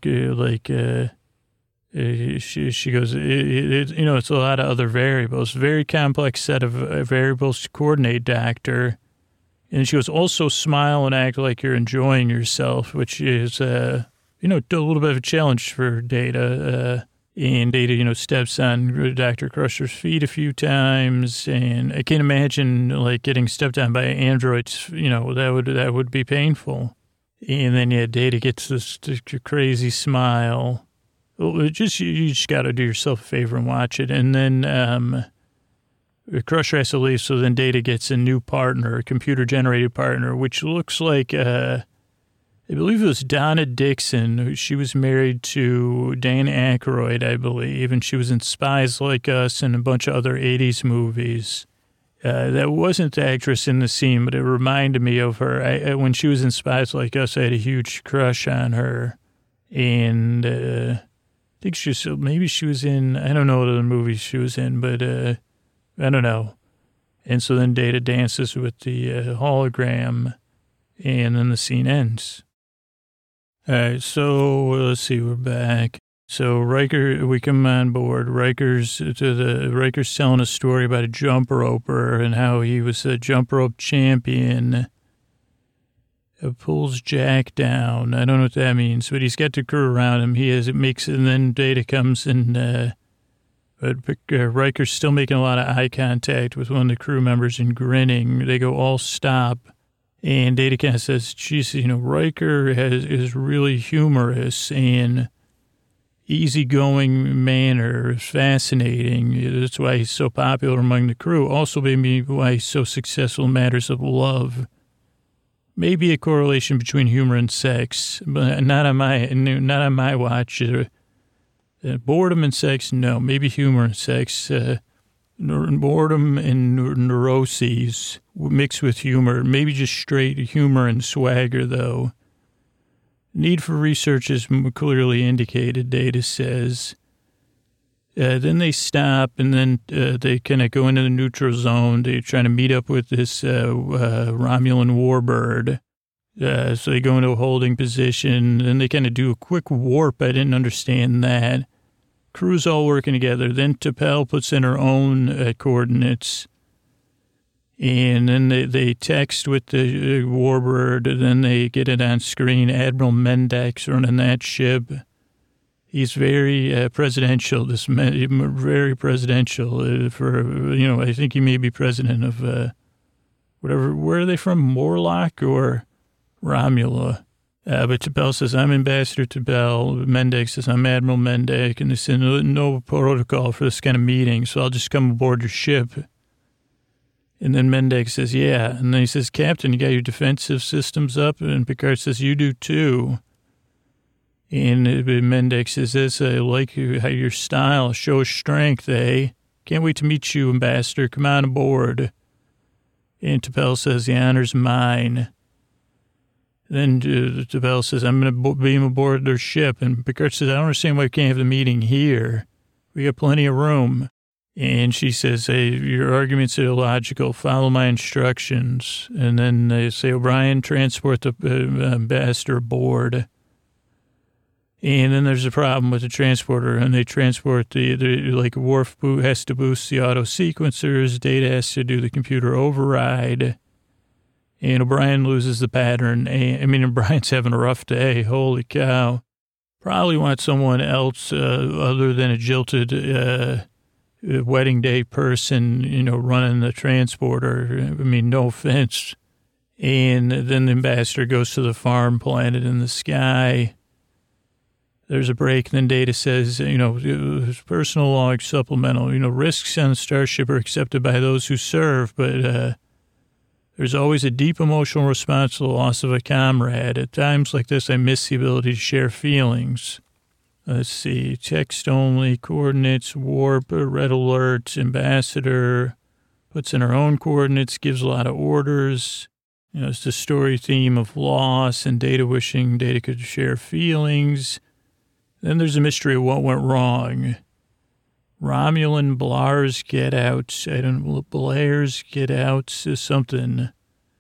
she goes, it's a lot of other variables, very complex set of variables to coordinate, Doctor. And she goes, also smile and act like you're enjoying yourself, which is, a little bit of a challenge for Data. And Data, steps on Dr. Crusher's feet a few times, and I can't imagine getting stepped on by androids. That would be painful. And then, Data gets this crazy smile. You just got to do yourself a favor and watch it. And then Crusher has to leave, so then Data gets a new partner, a computer-generated partner, which looks like, I believe it was Donna Dixon. She was married to Dan Aykroyd, I believe, and she was in Spies Like Us and a bunch of other 80s movies. That wasn't the actress in the scene, but it reminded me of her. When she was in Spies Like Us, I had a huge crush on her. And I think maybe she was in, I don't know what other movies she was in, but I don't know. And so then Data dances with the hologram, and then the scene ends. All right, so let's see, we're back. So Riker, we come on board. Riker's telling a story about a jump roper and how he was a jump rope champion. Pulls Jack down. I don't know what that means, but he's got the crew around him. And then Data comes and, but Riker's still making a lot of eye contact with one of the crew members and grinning. They go, all stop. And Data kind of says, geez, Riker is really humorous and easygoing manner is fascinating. That's why he's so popular among the crew. Also, maybe why he's so successful in matters of love. Maybe a correlation between humor and sex, but not on my watch. Boredom and sex, no. Maybe humor and sex. Boredom and neuroses mixed with humor. Maybe just straight humor and swagger, though. Need for research is clearly indicated, Data says. Then they stop, and then they kind of go into the neutral zone. They're trying to meet up with this Romulan warbird. So they go into a holding position. Then they kind of do a quick warp. I didn't understand that. Crew's all working together. Then T'Pel puts in her own coordinates. And then they text with the warbird. Then they get it on screen. Admiral Mendek's running that ship. He's very presidential, very presidential I think he may be president of whatever. Where are they from? Morlock or Romula? But T'Pel says, I'm Ambassador T'Pel. Mendek says, I'm Admiral Mendek. And they said, no protocol for this kind of meeting, so I'll just come aboard your ship. And then Mendek says, yeah. And then he says, Captain, you got your defensive systems up? And Picard says, you do too. And Mendek says this, I like your style, show strength, eh? Can't wait to meet you, Ambassador. Come on aboard. And T'Pel says, the honor's mine. Then T'Pel says, I'm going to beam aboard their ship. And Picard says, I don't understand why we can't have the meeting here. We got plenty of room. And she says, hey, your arguments are illogical. Follow my instructions. And then they say, O'Brien, transport the ambassador aboard. And then there's a problem with the transporter, and they transport Worf has to boost the auto sequencers, Data has to do the computer override, and O'Brien loses the pattern. O'Brien's having a rough day. Holy cow. Probably want someone else other than a jilted wedding day person, running the transporter. No offense. And then the ambassador goes to the farm planet in the sky. There's a break, and then Data says, personal log supplemental, risks on the starship are accepted by those who serve, but there's always a deep emotional response to the loss of a comrade. At times like this, I miss the ability to share feelings. Let's see, text only, coordinates, warp, red alert, ambassador, puts in her own coordinates, gives a lot of orders. It's the story theme of loss and Data wishing Data could share feelings. Then there's a mystery of what went wrong. Romulan Blars get out. Blairs get out. Something.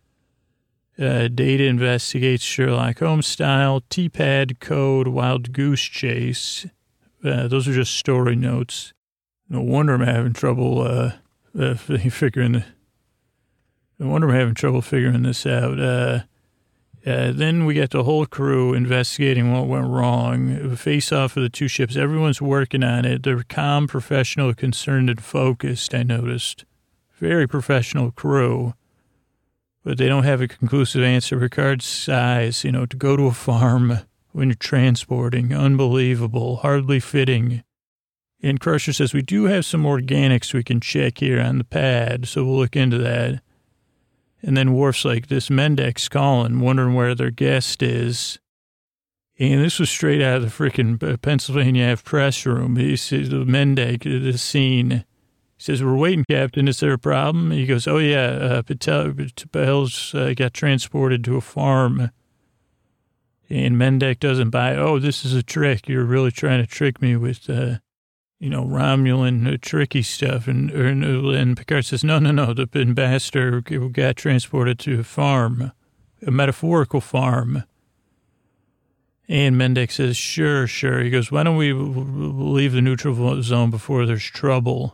Data investigates Sherlock Holmes style. T-pad code. Wild goose chase. Those are just story notes. No wonder I'm having trouble figuring this out. Then we got the whole crew investigating what went wrong. Face off of the two ships. Everyone's working on it. They're calm, professional, concerned, and focused, I noticed. Very professional crew. But they don't have a conclusive answer. Picard sighs, to go to a farm when you're transporting. Unbelievable. Hardly fitting. And Crusher says, we do have some organics we can check here on the pad, so we'll look into that. And then Worf's like, this Mendek's calling, wondering where their guest is. And this was straight out of the freaking Pennsylvania Ave press room. He says, the Mendek, the scene. He says, we're waiting, Captain. Is there a problem? He goes, oh, yeah, Patel's got transported to a farm. And Mendek doesn't buy, oh, this is a trick. You're really trying to trick me with, Romulan tricky stuff. And Picard says, no, the ambassador got transported to a farm, a metaphorical farm. And Mendek says, sure. He goes, why don't we leave the neutral zone before there's trouble?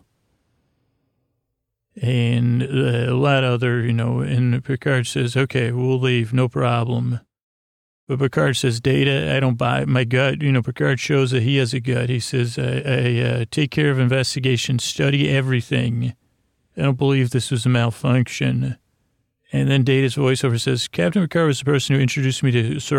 And a lot of other, and Picard says, okay, we'll leave, no problem. But Picard says, Data, I don't buy my gut. Picard shows that he has a gut. He says, I take care of investigation, study everything. I don't believe this was a malfunction. And then Data's voiceover says, Captain Picard was the person who introduced me to Sir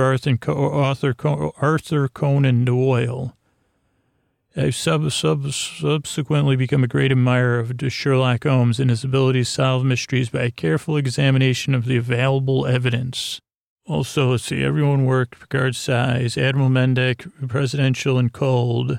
Arthur Conan Doyle. I've subsequently become a great admirer of Sherlock Holmes and his ability to solve mysteries by a careful examination of the available evidence. Also, let's see, everyone worked, Picard's size, Admiral Mendek, presidential and cold.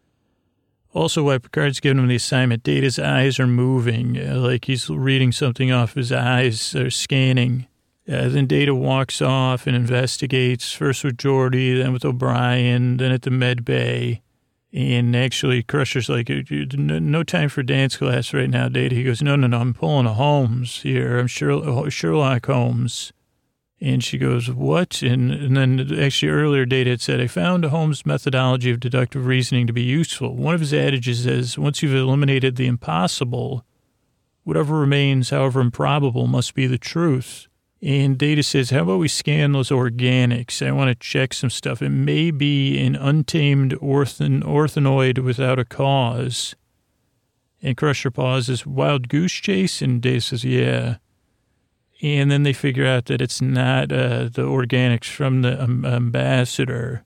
Also, why Picard's given him the assignment, Data's eyes are moving, like he's reading something off his eyes, or scanning. Then Data walks off and investigates, first with Geordi, then with O'Brien, then at the med bay. And actually, Crusher's like, no time for dance class right now, Data. He goes, no, I'm pulling a Holmes here. I'm Sherlock Holmes. And she goes, what? And then actually earlier Data had said, I found Holmes' methodology of deductive reasoning to be useful. One of his adages is, once you've eliminated the impossible, whatever remains, however improbable, must be the truth. And Data says, how about we scan those organics? I want to check some stuff. It may be an untamed orthanoid without a cause. And Crusher pauses, wild goose chase? And Data says, yeah. And then they figure out that it's not the organics from the ambassador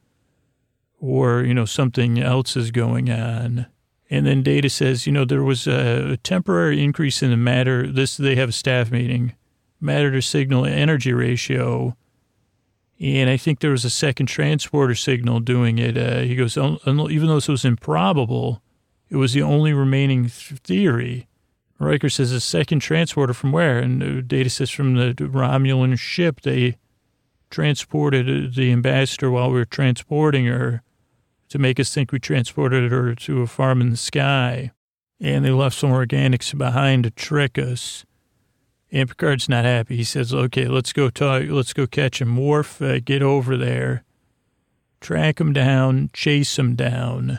or, something else is going on. And then Data says, there was a temporary increase in the matter. They have a staff meeting, matter to signal energy ratio. And I think there was a second transporter signal doing it. He goes, even though this was improbable, it was the only remaining theory. Riker says, a second transporter from where? And Data says, from the Romulan ship. They transported the ambassador while we were transporting her to make us think we transported her to a farm in the sky. And they left some organics behind to trick us. And Picard's not happy. He says, okay, let's go catch him. Worf, get over there. Track him down, chase him down.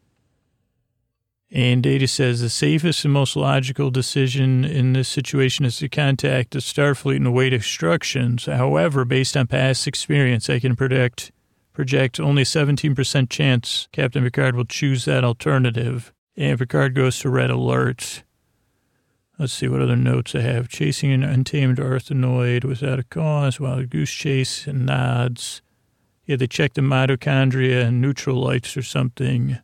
And Data says the safest and most logical decision in this situation is to contact the Starfleet and await instructions. However, based on past experience, I can project only a 17% chance Captain Picard will choose that alternative. And Picard goes to red alert. Let's see what other notes I have. Chasing an untamed orthanoid without a cause, wild goose chase, and nods. Yeah, they check the mitochondria and neutralites or something.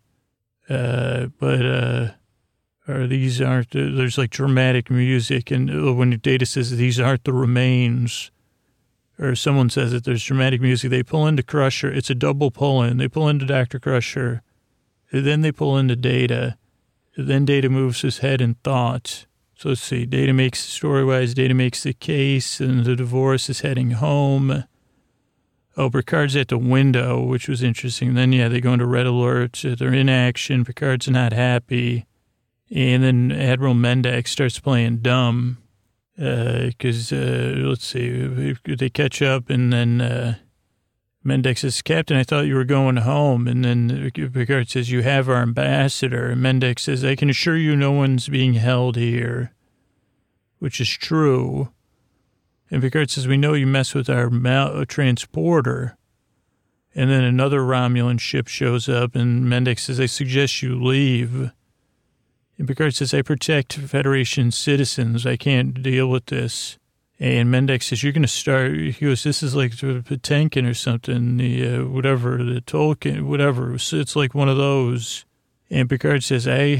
But these aren't, there's like dramatic music. And when Data says these aren't the remains, or someone says that there's dramatic music, they pull into Crusher. It's a double pull in. They pull into Dr. Crusher. Then they pull into Data. Then Data moves his head in thought. So let's see, Data makes, story-wise, Data makes the case, and the divorce is heading home. Oh, Picard's at the window, which was interesting. Then, yeah, they go into red alert. They're in action. Picard's not happy. And then Admiral Mendek starts playing dumb. Because, let's see, they catch up, and then Mendek says, Captain, I thought you were going home. And then Picard says, you have our ambassador. And Mendek says, I can assure you no one's being held here, which is true. And Picard says, we know you mess with our transporter. And then another Romulan ship shows up, and Mendek says, I suggest you leave. And Picard says, I protect Federation citizens. I can't deal with this. And Mendek says, you're going to start, he goes, this is like the Potemkin or something, the Tolkien, whatever. It's like one of those. And Picard says, I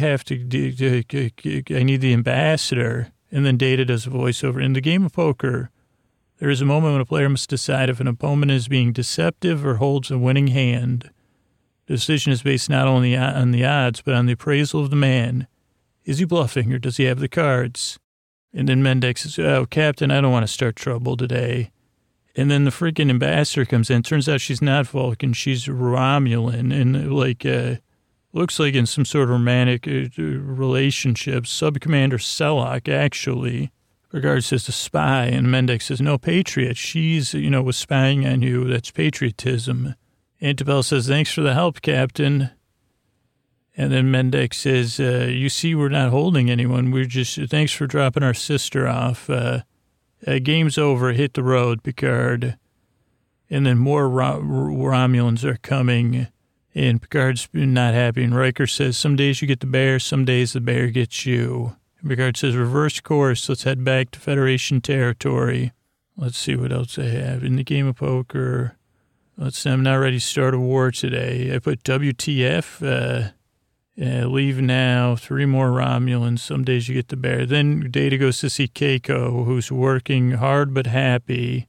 need the ambassador. And then Data does a voiceover. In the game of poker, there is a moment when a player must decide if an opponent is being deceptive or holds a winning hand. The decision is based not only on the odds, but on the appraisal of the man. Is he bluffing or does he have the cards? And then Mendex says, oh, Captain, I don't want to start trouble today. And then the freaking ambassador comes in. Turns out she's not Vulcan. She's Romulan. And looks like in some sort of romantic relationship. Sub-Commander Sellock, actually. Picard says a spy. And Mendex says, no, patriot. She's, was spying on you. That's patriotism. Antipel says, thanks for the help, Captain. And then Mendex says, you see, we're not holding anyone. We're just, thanks for dropping our sister off. Game's over. Hit the road, Picard. And then more Romulans are coming. And Picard's not happy. And Riker says, some days you get the bear, some days the bear gets you. And Picard says, reverse course. Let's head back to Federation territory. Let's see what else I have. In the game of poker, I'm not ready to start a war today. I put WTF, leave now, 3 more Romulans. Some days you get the bear. Then Data goes to see Keiko, who's working hard but happy.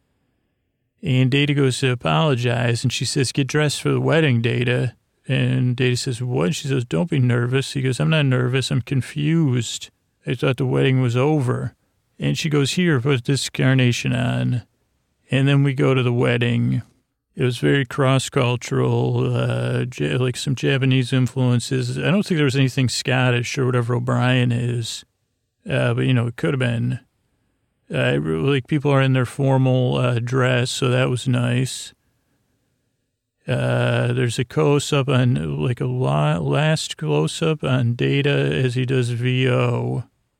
And Data goes to apologize, and she says, get dressed for the wedding, Data. And Data says, what? She says, don't be nervous. He goes, I'm not nervous. I'm confused. I thought the wedding was over. And she goes, here, put this carnation on. And then we go to the wedding. It was very cross-cultural, like some Japanese influences. I don't think there was anything Scottish or whatever O'Brien is, but, it could have been. Like people are in their formal dress, so that was nice. There's a close-up on, like a last close-up on Data as he does VO.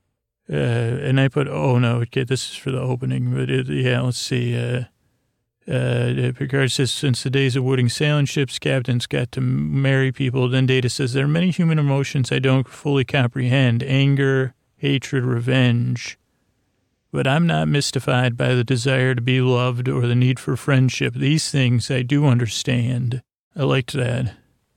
And I put, oh, no, okay, this is for the opening. But, let's see. Picard says, since the days of wooding sailing ships, captains got to marry people. Then Data says, there are many human emotions I don't fully comprehend. Anger, hatred, revenge. But I'm not mystified by the desire to be loved or the need for friendship. These things I do understand. I liked that.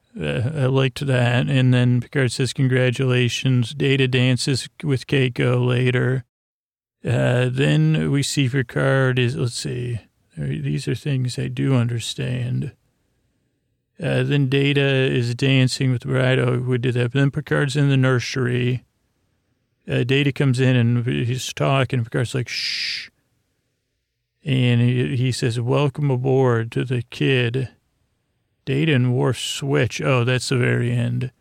And then Picard says, congratulations. Data dances with Keiko later. Then we see Picard is, let's see. These are things I do understand. Then Data is dancing with the bride. Oh, we did that. But then Picard's in the nursery. Data comes in and he's talking. Picard's like, shh. And he says, welcome aboard to the kid. Data and Worf switch. Oh, that's the very end.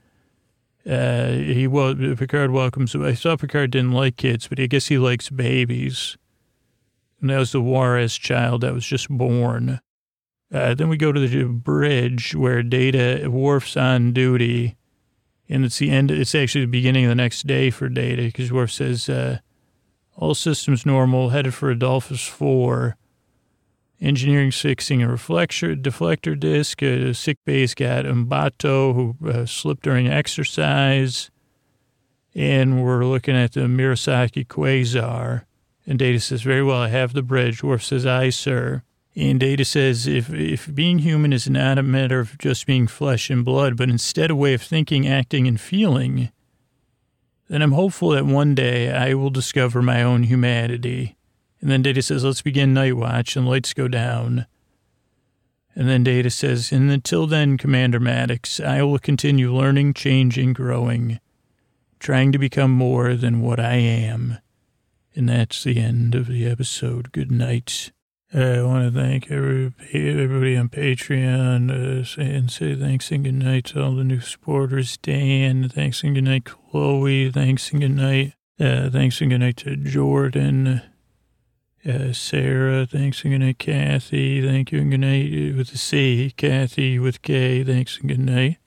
Picard welcomes. I thought Picard didn't like kids, but I guess he likes babies. And that was the Juarez child that was just born. Then we go to the bridge where Worf's on duty. And it's the end. It's actually the beginning of the next day for Data because Worf says, all systems normal, headed for Adolphus 4. Engineering fixing a deflector disc. Sick bay's got Mbato, who slipped during exercise. And we're looking at the Mirasaki Quasar. And Data says, very well, I have the bridge. Worf says, aye, sir. And Data says, if being human is not a matter of just being flesh and blood, but instead a way of thinking, acting, and feeling, then I'm hopeful that one day I will discover my own humanity. And then Data says, let's begin night watch, and lights go down. And then Data says, and until then, Commander Maddox, I will continue learning, changing, growing, trying to become more than what I am. And that's the end of the episode. Good night. I want to thank everybody on Patreon and say thanks and good night to all the new supporters. Dan, thanks and good night, Chloe. Thanks and good night. Thanks and good night to Jordan. Sarah, thanks and good night, Kathy. Thank you and good night with a C. Kathy with K, thanks and good night.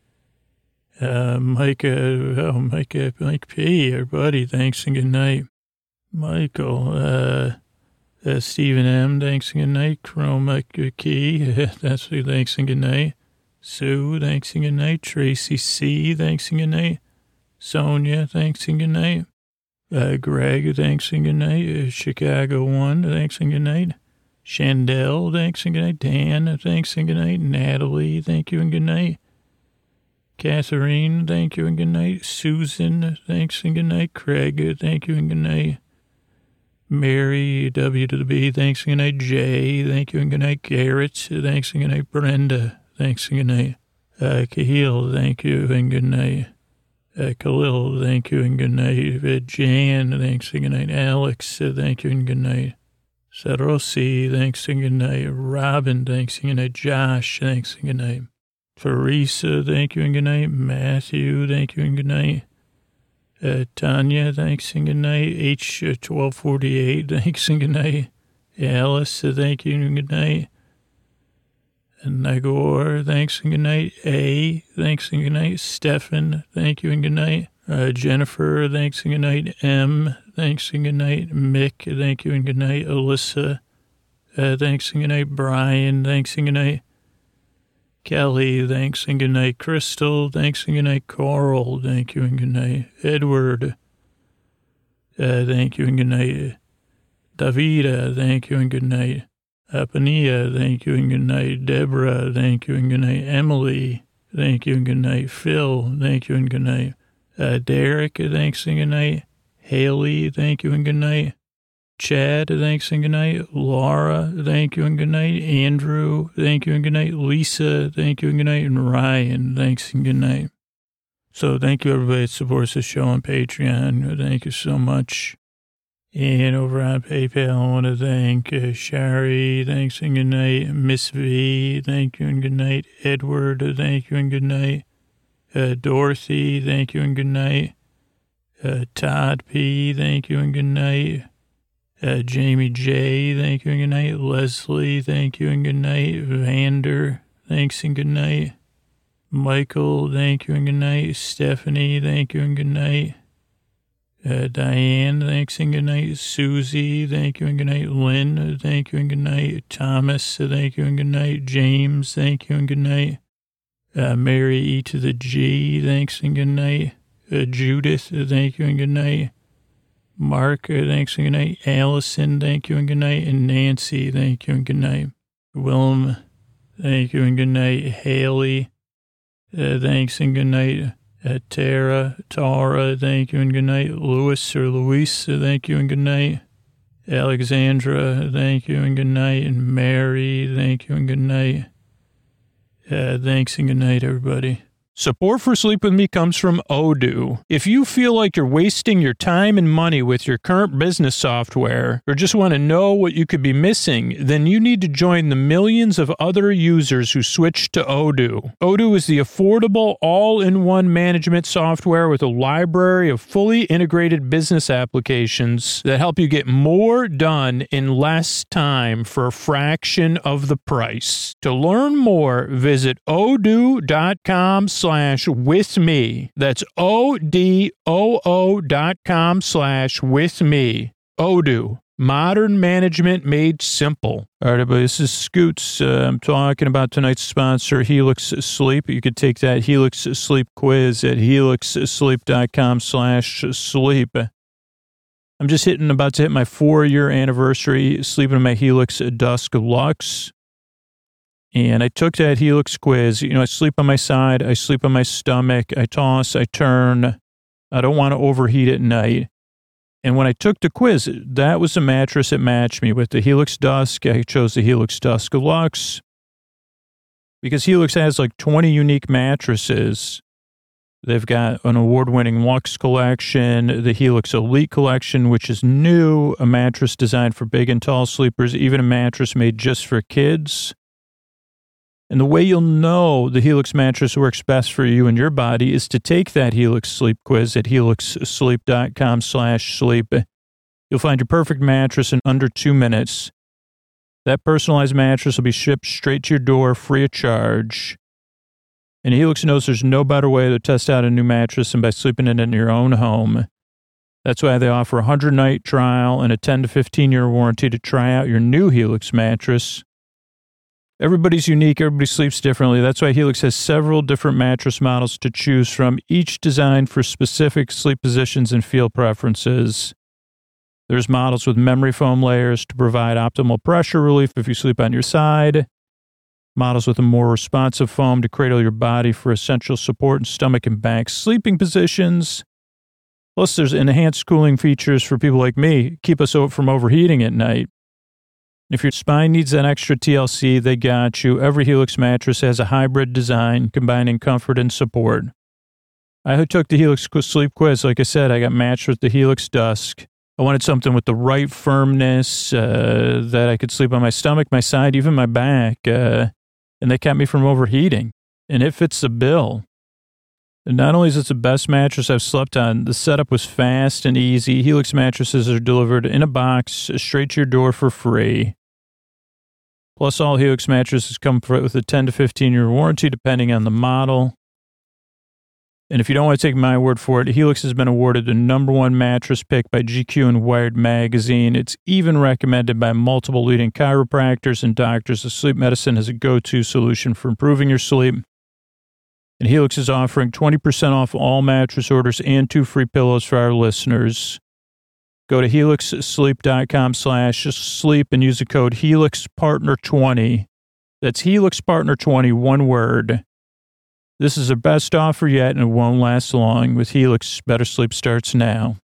Mike P, our buddy, thanks and good night. Michael, Stephen M, thanks and good night. Chroma Key, that's what, thanks and good night. Sue, thanks and good night. Tracy C, thanks and good night. Sonia, thanks and good night. Greg, thanks and good night. Chicago 1, thanks and good night. Chandel, thanks and good night. Dan, thanks and good night. Natalie, thank you and good night. Catherine, thank you and good night. Susan, thanks and good night. Craig, thank you and good night. Mary, W to the B, thanks and good night. Jay, thank you and good night. Garrett, thanks and good night. Brenda, thanks and good night. Kahil, thank you and good night. Khalil, thank you and good night. Jan, thanks and good night. Alex, thank you and good night. Sarosi, thanks and good night. Robin, thanks and good night. Josh, thanks and good night. Teresa, thank you and good night. Matthew, thank you and good night. Tanya, thanks and good night. H1248, thanks and good night. Alice, thank you and good night. Nagor, thanks and good night. A, thanks and good night. Stefan, thank you and good night. Jennifer, thanks and good night. M, thanks and good night. Mick, thank you and good night. Alyssa, thanks and good night. Brian, thanks and good night. Kelly, thanks and good night. Crystal, thanks and good night. Coral, thank you and good night. Edward, thank you and good night. Davida, thank you and good night. Apania, thank you and good night. Deborah, thank you and good night. Emily, thank you and good night. Phil, thank you and good night. Derek, thanks and good night. Haley, thank you and good night. Chad, thanks and good night. Laura, thank you and good night. Andrew, thank you and good night. Lisa, thank you and good night. And Ryan, thanks and good night. So thank you everybody that supports the show on Patreon. Thank you so much. And over on PayPal, I want to thank Shari, thanks and good night. Miss V, thank you and good night. Edward, thank you and good night. Dorothy, thank you and good night. Todd P, thank you and good night. Jamie J, thank you and good night. Leslie, thank you and good night. Vander, thanks and good night. Michael, thank you and good night. Stephanie, thank you and good night. Diane, thanks and good night. Susie, thank you and good night. Lynn, thank you and good night. Thomas, thank you and good night. James, thank you and good night. Mary E to the G, thanks and good night. Judith, thank you and good night. Mark, thanks and good night. Allison, thank you and good night. And Nancy, thank you and good night. Willem, thank you and good night. Haley, thanks and good night. Tara, thank you and good night. Louis or Luis, thank you and good night. Alexandra, thank you and good night. And Mary, thank you and good night. Thanks and good night, everybody. Support for Sleep With Me comes from Odoo. If you feel like you're wasting your time and money with your current business software, or just want to know what you could be missing, then you need to join the millions of other users who switched to Odoo. Odoo is the affordable, all-in-one management software with a library of fully integrated business applications that help you get more done in less time for a fraction of the price. To learn more, visit odoo.com/with me. That's ODOO.com/with me. Odoo. Modern management made simple. All right, everybody, this is Scoots. I'm talking about tonight's sponsor, Helix Sleep. You could take that Helix Sleep quiz at helixsleep.com/sleep. I'm just about to hit my 4-year anniversary sleeping in my Helix Dusk Luxe. And I took that Helix quiz. You know, I sleep on my side. I sleep on my stomach. I toss. I turn. I don't want to overheat at night. And when I took the quiz, that was the mattress that matched me with the Helix Dusk. I chose the Helix Dusk Luxe because Helix has like 20 unique mattresses. They've got an award-winning Luxe collection, the Helix Elite collection, which is new, a mattress designed for big and tall sleepers, even a mattress made just for kids. And the way you'll know the Helix mattress works best for you and your body is to take that Helix Sleep quiz at helixsleep.com/sleep. You'll find your perfect mattress in under 2 minutes. That personalized mattress will be shipped straight to your door free of charge. And Helix knows there's no better way to test out a new mattress than by sleeping in it in your own home. That's why they offer a 100-night trial and a 10 to 15-year warranty to try out your new Helix mattress. Everybody's unique. Everybody sleeps differently. That's why Helix has several different mattress models to choose from, each designed for specific sleep positions and feel preferences. There's models with memory foam layers to provide optimal pressure relief if you sleep on your side. Models with a more responsive foam to cradle your body for essential support in stomach and back sleeping positions. Plus, there's enhanced cooling features for people like me, keep us from overheating at night. If your spine needs that extra TLC, they got you. Every Helix mattress has a hybrid design combining comfort and support. I took the Helix sleep quiz. Like I said, I got matched with the Helix Dusk. I wanted something with the right firmness that I could sleep on my stomach, my side, even my back. And they kept me from overheating. And it fits the bill. And not only is it the best mattress I've slept on, the setup was fast and easy. Helix mattresses are delivered in a box straight to your door for free. Plus, all Helix mattresses come with a 10 to 15-year warranty, depending on the model. And if you don't want to take my word for it, Helix has been awarded the #1 mattress pick by GQ and Wired magazine. It's even recommended by multiple leading chiropractors and doctors as sleep medicine as a go-to solution for improving your sleep. And Helix is offering 20% off all mattress orders and 2 free pillows for our listeners. Go to helixsleep.com/sleep and use the code HelixPartner20. That's HelixPartner20, one word. This is the best offer yet and it won't last long. With Helix, better sleep starts now.